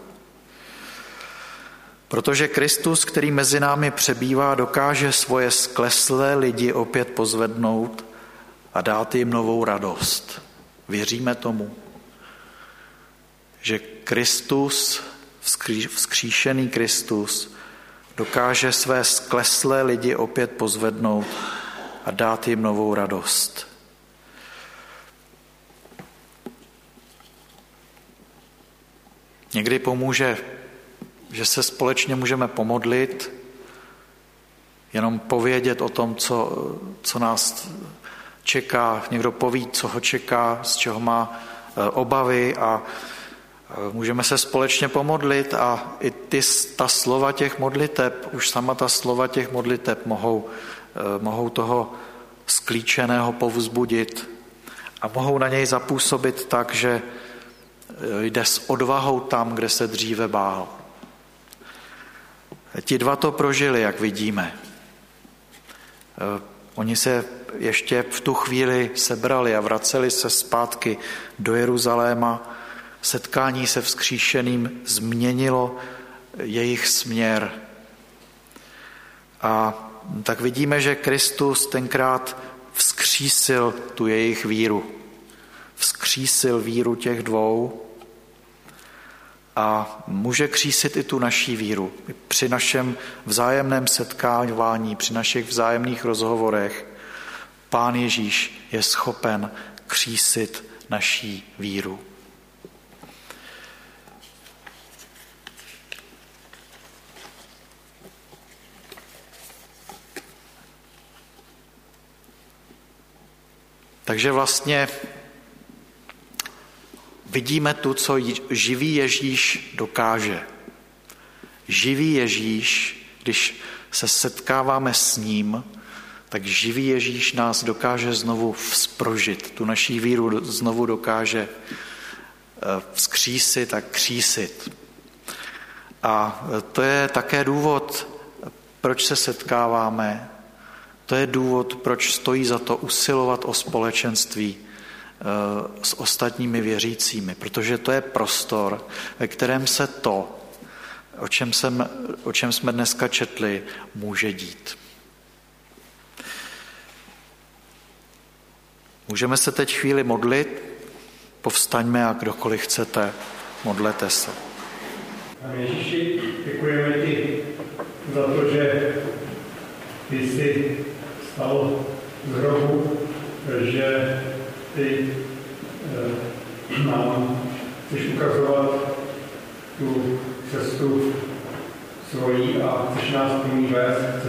Protože Kristus, který mezi námi přebývá, dokáže svoje skleslé lidi opět pozvednout a dát jim novou radost. Věříme tomu, že Kristus, vzkříšený Kristus, dokáže své skleslé lidi opět pozvednout a dát jim novou radost. Někdy pomůže, že se společně můžeme pomodlit, jenom povědět o tom, co nás čeká. Někdo poví, co ho čeká, z čeho má obavy a můžeme se společně pomodlit a i ta slova těch modliteb, už sama ta slova těch modliteb mohou toho sklíčeného povzbudit a mohou na něj zapůsobit tak, že jde s odvahou tam, kde se dříve bál. Ti dva to prožili, jak vidíme. Oni se ještě v tu chvíli sebrali a vraceli se zpátky do Jeruzaléma. Setkání se vzkříšeným změnilo jejich směr. A tak vidíme, že Kristus tenkrát vzkřísil tu jejich víru. Vzkřísil víru těch dvou a může křísit i tu naší víru. Při našem vzájemném setkávání, při našich vzájemných rozhovorech Pán Ježíš je schopen křísit naší víru. Takže vlastně vidíme tu, co živý Ježíš dokáže. Živý Ježíš, když se setkáváme s ním, tak živý Ježíš nás dokáže znovu vzprožit, tu naší víru znovu dokáže vzkřísit a křísit. A to je také důvod, proč se setkáváme. To je důvod, proč stojí za to usilovat o společenství s ostatními věřícími, protože to je prostor, ve kterém se to, o čem jsme dneska četli, může dít. Můžeme se teď chvíli modlit, povstaňme a kdokoliv chcete, modlete se. Pane Ježíši, děkujeme ti za to, že ty jsi stal z hrobu, že ty nám chceš ukazovat tu cestu svojí a chceš nás k ní vést,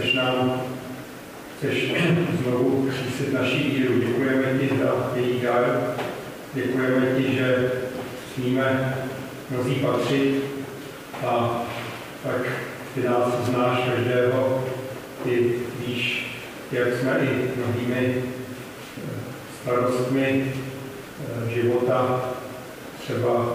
chceš znovu křísit naší víru. Děkujeme ti za její dar, děkujeme ti, že smíme mnozí patřit a tak ty nás znáš každého, ty víš, jak jsme i mnohými starostmi života třeba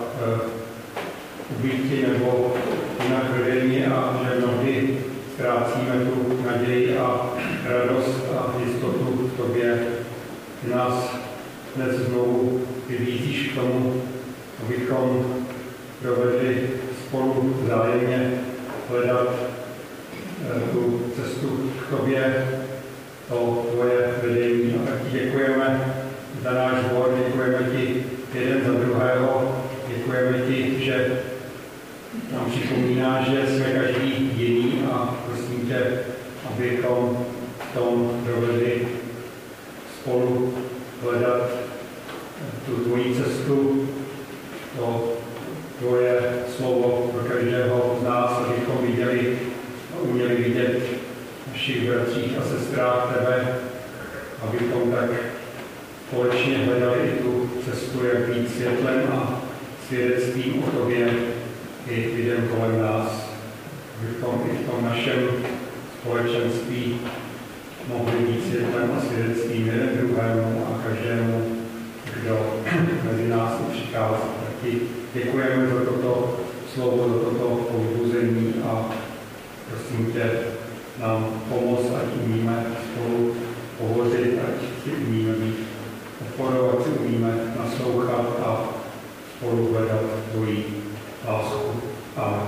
ubýti nebo jinak vedení a že mnohdy ztrácíme tu naději a radost a jistotu v tobě. Ty nás dnes znovu vybízíš k tomu, abychom dovedli spolu vzájemně hledat tu cestu k tobě, to tvoje vedení. A tak ti děkujeme za náš sbor, děkujeme ti jeden za druhého, děkujeme ti, že nám připomíná, že jsme každý jiný a prosím tě, abychom v tom dovedli spolu hledat tu tvoji cestu, to tvoje slovo pro každého z nás, abychom viděli a uměli vidět v našich bratřích a sestrách tebe, abychom tak společně hledali i tu cestu, jak být světlem a svědectvím o tobě i lidem kolem nás, abychom i v tom našem společenství mohli být světlem a svědectvím jeden druhému a každému, kdo mezi nás přichází. Taky děkujeme za toto slovo, za toto povzbuzení a prosím tě, nám pomoz, ať umíme spolu pohořit, ať si umíme být oporovat, si umíme naslouchat a spolu hledat tvoji lásku. Amen.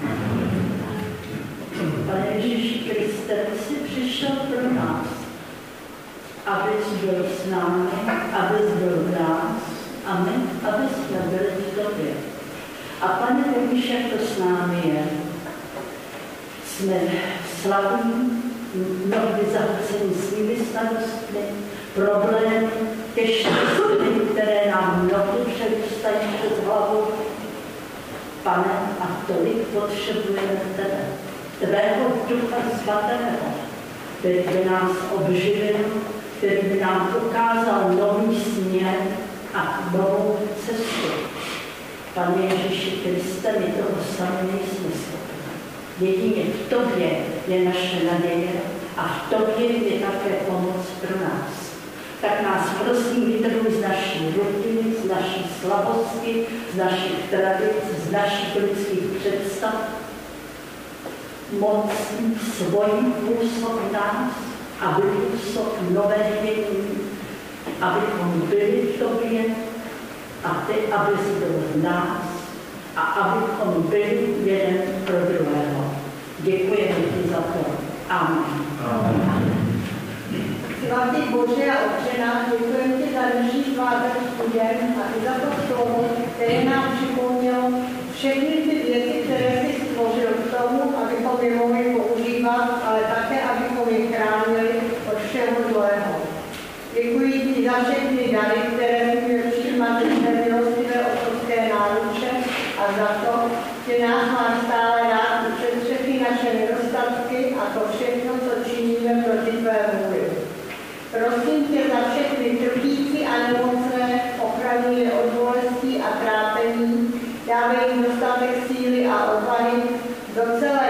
Pane Ježíši Kriste, ty jsi přišel pro nás, abys byl s námi, abys byl v nás a my, aby jsme byli v tobě. A Pane, víš, jak to s námi je. Jsme slabí, mnohdy zahlcení svými starostmi, problémy, těžké studie, které nám mnohdy představí před hlavou. Pane, a tolik potřebujeme tebe, tvého Ducha Svatého, který by nás obživil, který by nám ukázal nový směr a novou cestu. Pane Ježíši Kriste, my toho sami nejsme schopni. Jedině v tobě je naše naděje a v tobě je také pomoc pro nás. Tak nás prosím vytrhuj z naší rutiny, z naší slabosti, z našich tradic, z našich lidských představ. Mocný svojí působ nás, aby působ nové dění, abychom byli v tobě a ty, abys byl v nás a abychom byli jeden pro druhého. Děkujeme ti za to. Amen. Amen. Svatý Bože a Otče náš, děkujeme ti za dnešní sváteční den a i za to slovo, které nám připomnělo všechny ty věci, které jsi stvořil k tomu, abychom je mohli používat, ale také, abychom je chránili od všeho zlého. Děkuji ti za všechny dary, které jsi měl přijímat ze své milostivé otcovské náruče a za to, že nás máš stále rád přes všechny naše nedostatky a to všechno, co činíme proti tvé vůli. Prosím tě za všechny trpící a nemocné, ochraňuj je od bolestí a trápení, dávej jim dostatek síly a odvahy do celé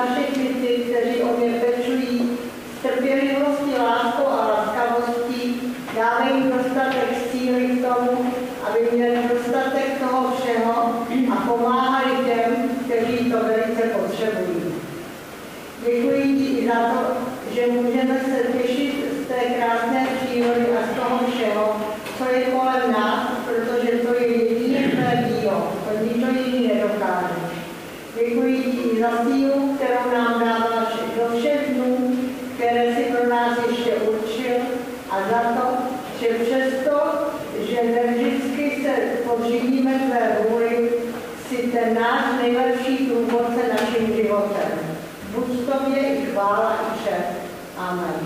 za všechny ty, kteří o mě pečují, s trpělivostí, láskou a laskavostí, dávej jim dostatek síly k tomu, aby měli dostatek toho všeho a pomáhali těm, kteří to velice potřebují. Děkuji ti i za to, že můžeme se těšit z té krásné přírody a z toho všeho, co je kolem nás, protože to je jediné tvé dílo, to nikdo jiný nedokáže. Děkuji ti i za sílu, kterou nám dáváš do všech dnů, které si pro nás ještě určil, a za to, že přesto, že nevždycky se podřídíme tvé vůli, si ten náš nejlepší průvodce naším životem. Buď tobě i chvála i čest. Amen.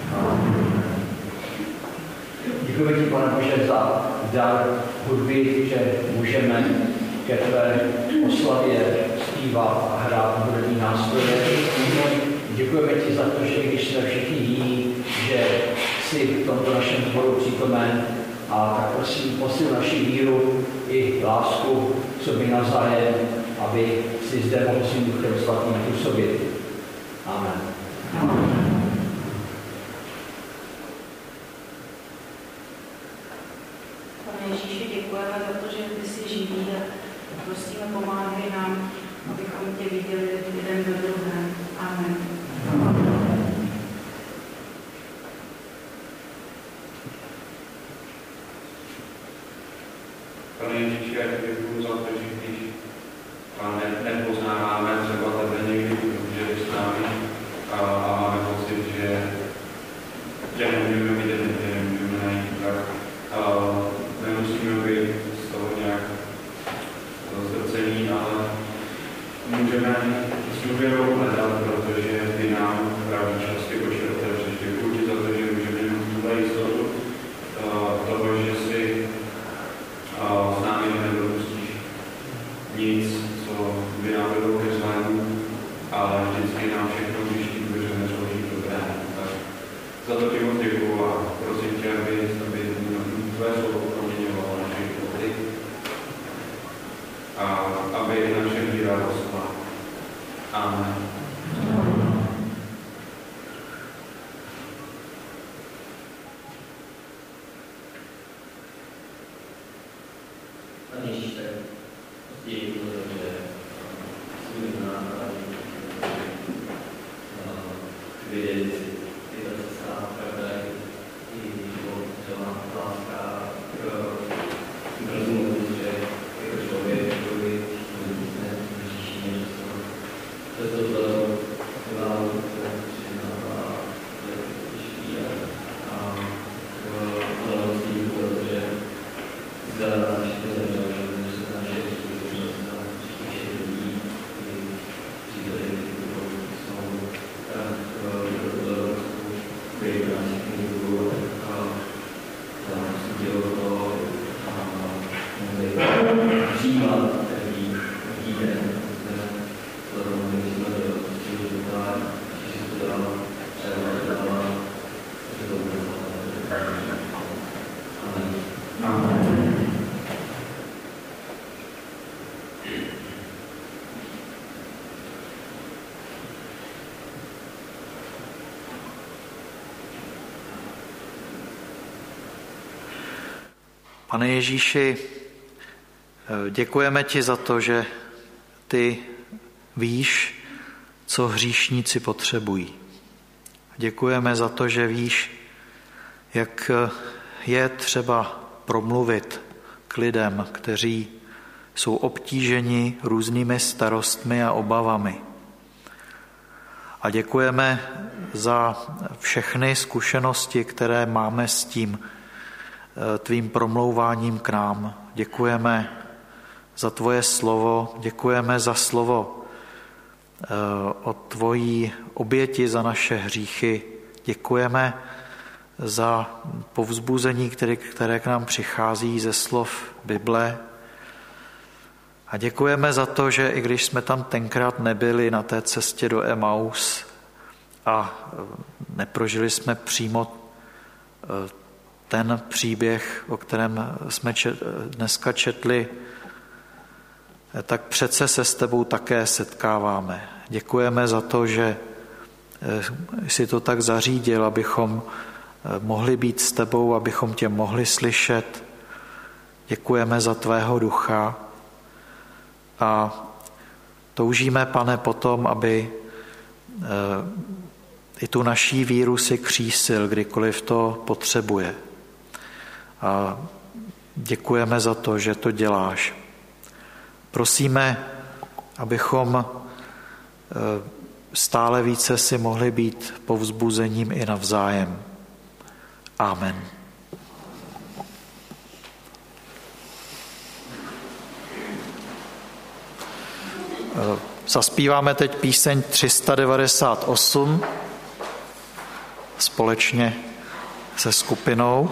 Děkuji ti, Pane Bože, za dar hudby, že můžeme ke tvé oslavě zpívat a hrát hudební nástroje. Děkujeme ti za to, že když jsme všichni jiní, že jsi v tomto našem sboru přítomen, a tak prosím posil naši víru i lásku k sobě navzájem, aby si zde mohl svým Duchem Svatým působit. Amen. Pane Ježíši, děkujeme za to, že ty jsi živý a prosíme, pomáhej nám, abychom tě viděli jeden do druhém. Amen. Pane Ježíši, já děkuji za to, že když nepoznáváme třeba tebe někdy, že jsi s námi a máme pocit, že tě nemůžeme vidět, že nemůžeme najít, tak nemusíme být z toho nějak zrcení, ale můžeme s důvěrou hledat, protože ty nám právě čas ty oči otevřeš. Děkuji ti za to, že můžeme mít tuhle jistotu toho, že si s námi nedopustíš nic, co by nám bylo ke zlému, ale vždycky nám všechno, když ty dveře nezloží dobré. Tak za to ti moc děkuju a prosím tě, aby tvé slovo proměňovalo naše životy a aby naše víra rostla. Amen. Pane Ježíši, děkuji za to, že jsi mi vidět si ta cesta, pravda i život, celá láska k rozumu, že jako člověk, který Ježíši něco. To je to chválu, které přiznává Ježíši a vlastně protože za všechny zemřel, že se naše skutečnost a všechny lidí příteli, kteří jsou tak který nás všechny budou a dělo to a mohli přijímat každý den. To jsme do života, že se to dalo třeba že to bude Amen. Pane Ježíši, děkujeme ti za to, že ty víš, co hříšníci potřebují. Děkujeme za to, že víš, jak je třeba promluvit k lidem, kteří jsou obtíženi různými starostmi a obavami. A děkujeme za všechny zkušenosti, které máme s tím tvým promlouváním k nám. Děkujeme za tvoje slovo, děkujeme za slovo o tvojí oběti za naše hříchy. Děkujeme za povzbuzení, které k nám přichází ze slov Bible. A děkujeme za to, že i když jsme tam tenkrát nebyli na té cestě do Emaus a neprožili jsme přímo ten příběh, o kterém jsme dneska četli tak přece se s tebou také setkáváme. Děkujeme za to, že jsi to tak zařídil, abychom mohli být s tebou, abychom tě mohli slyšet. Děkujeme za tvého ducha a toužíme, Pane, potom, aby i tu naší víru si křísil, kdykoliv to potřebuje. A děkujeme za to, že to děláš. Prosíme, abychom stále více si mohli být povzbuzením i navzájem. Amen. Zaspíváme teď píseň 398 společně se skupinou.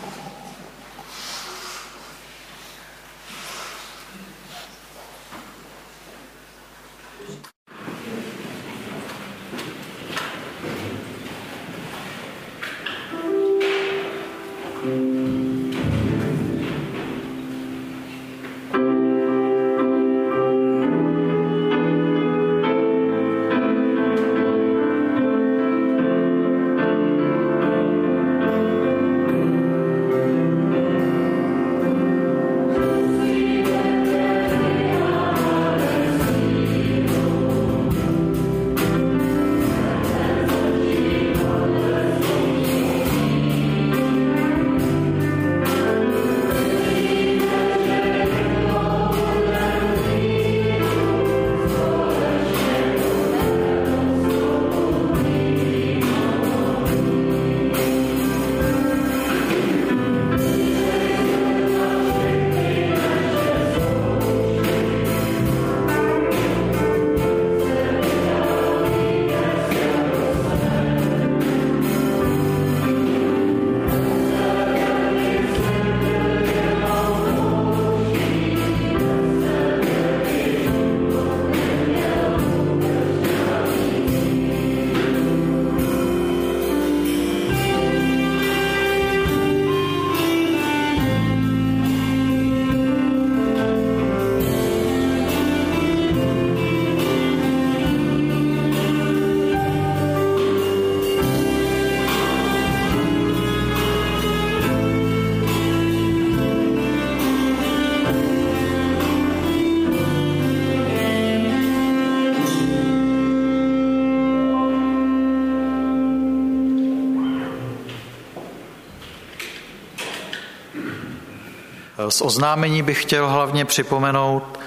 Z oznámení bych chtěl hlavně připomenout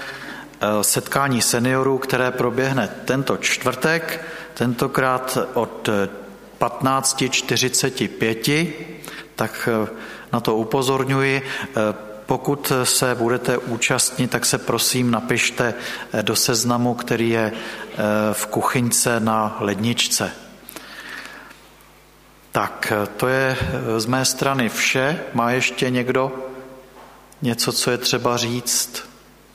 setkání seniorů, které proběhne tento čtvrtek, tentokrát od 15:45, tak na to upozorňuji. Pokud se budete účastnit, tak se prosím napište do seznamu, který je v kuchyňce na ledničce. Tak, to je z mé strany vše. Má ještě někdo něco, co je třeba říct?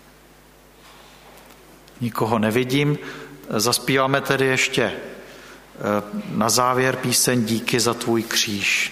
Nikoho nevidím. Zaspíváme tedy ještě na závěr píseň Díky za tvůj kříž.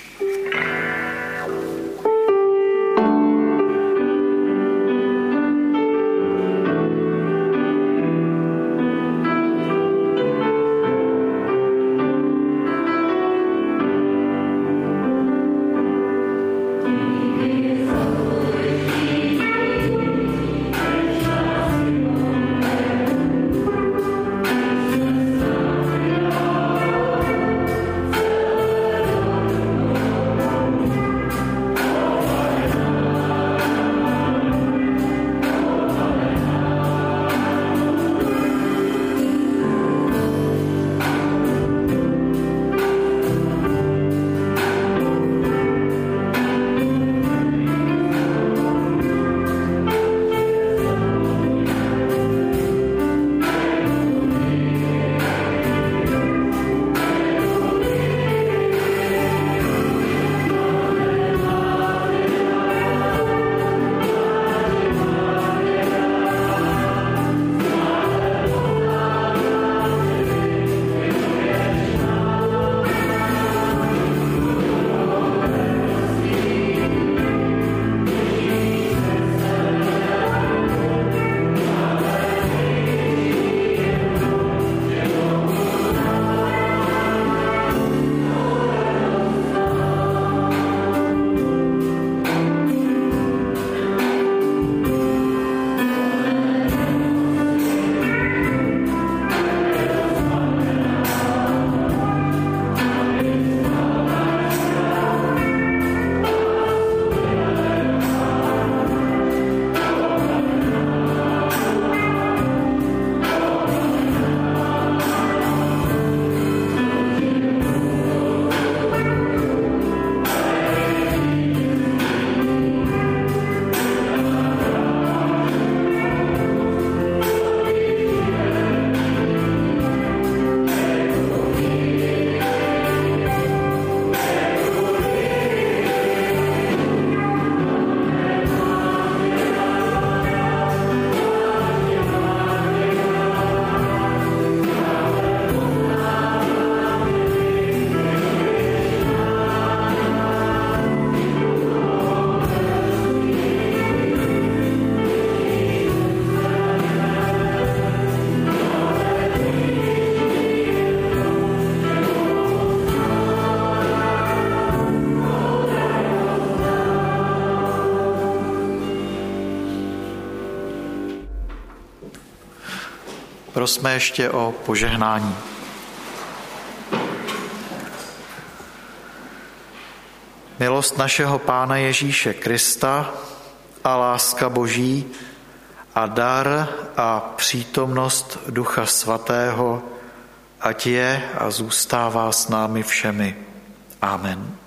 Prosme ještě o požehnání. Milost našeho Pána Ježíše Krista a láska Boží a dar a přítomnost Ducha Svatého, ať je a zůstává s námi všemi. Amen.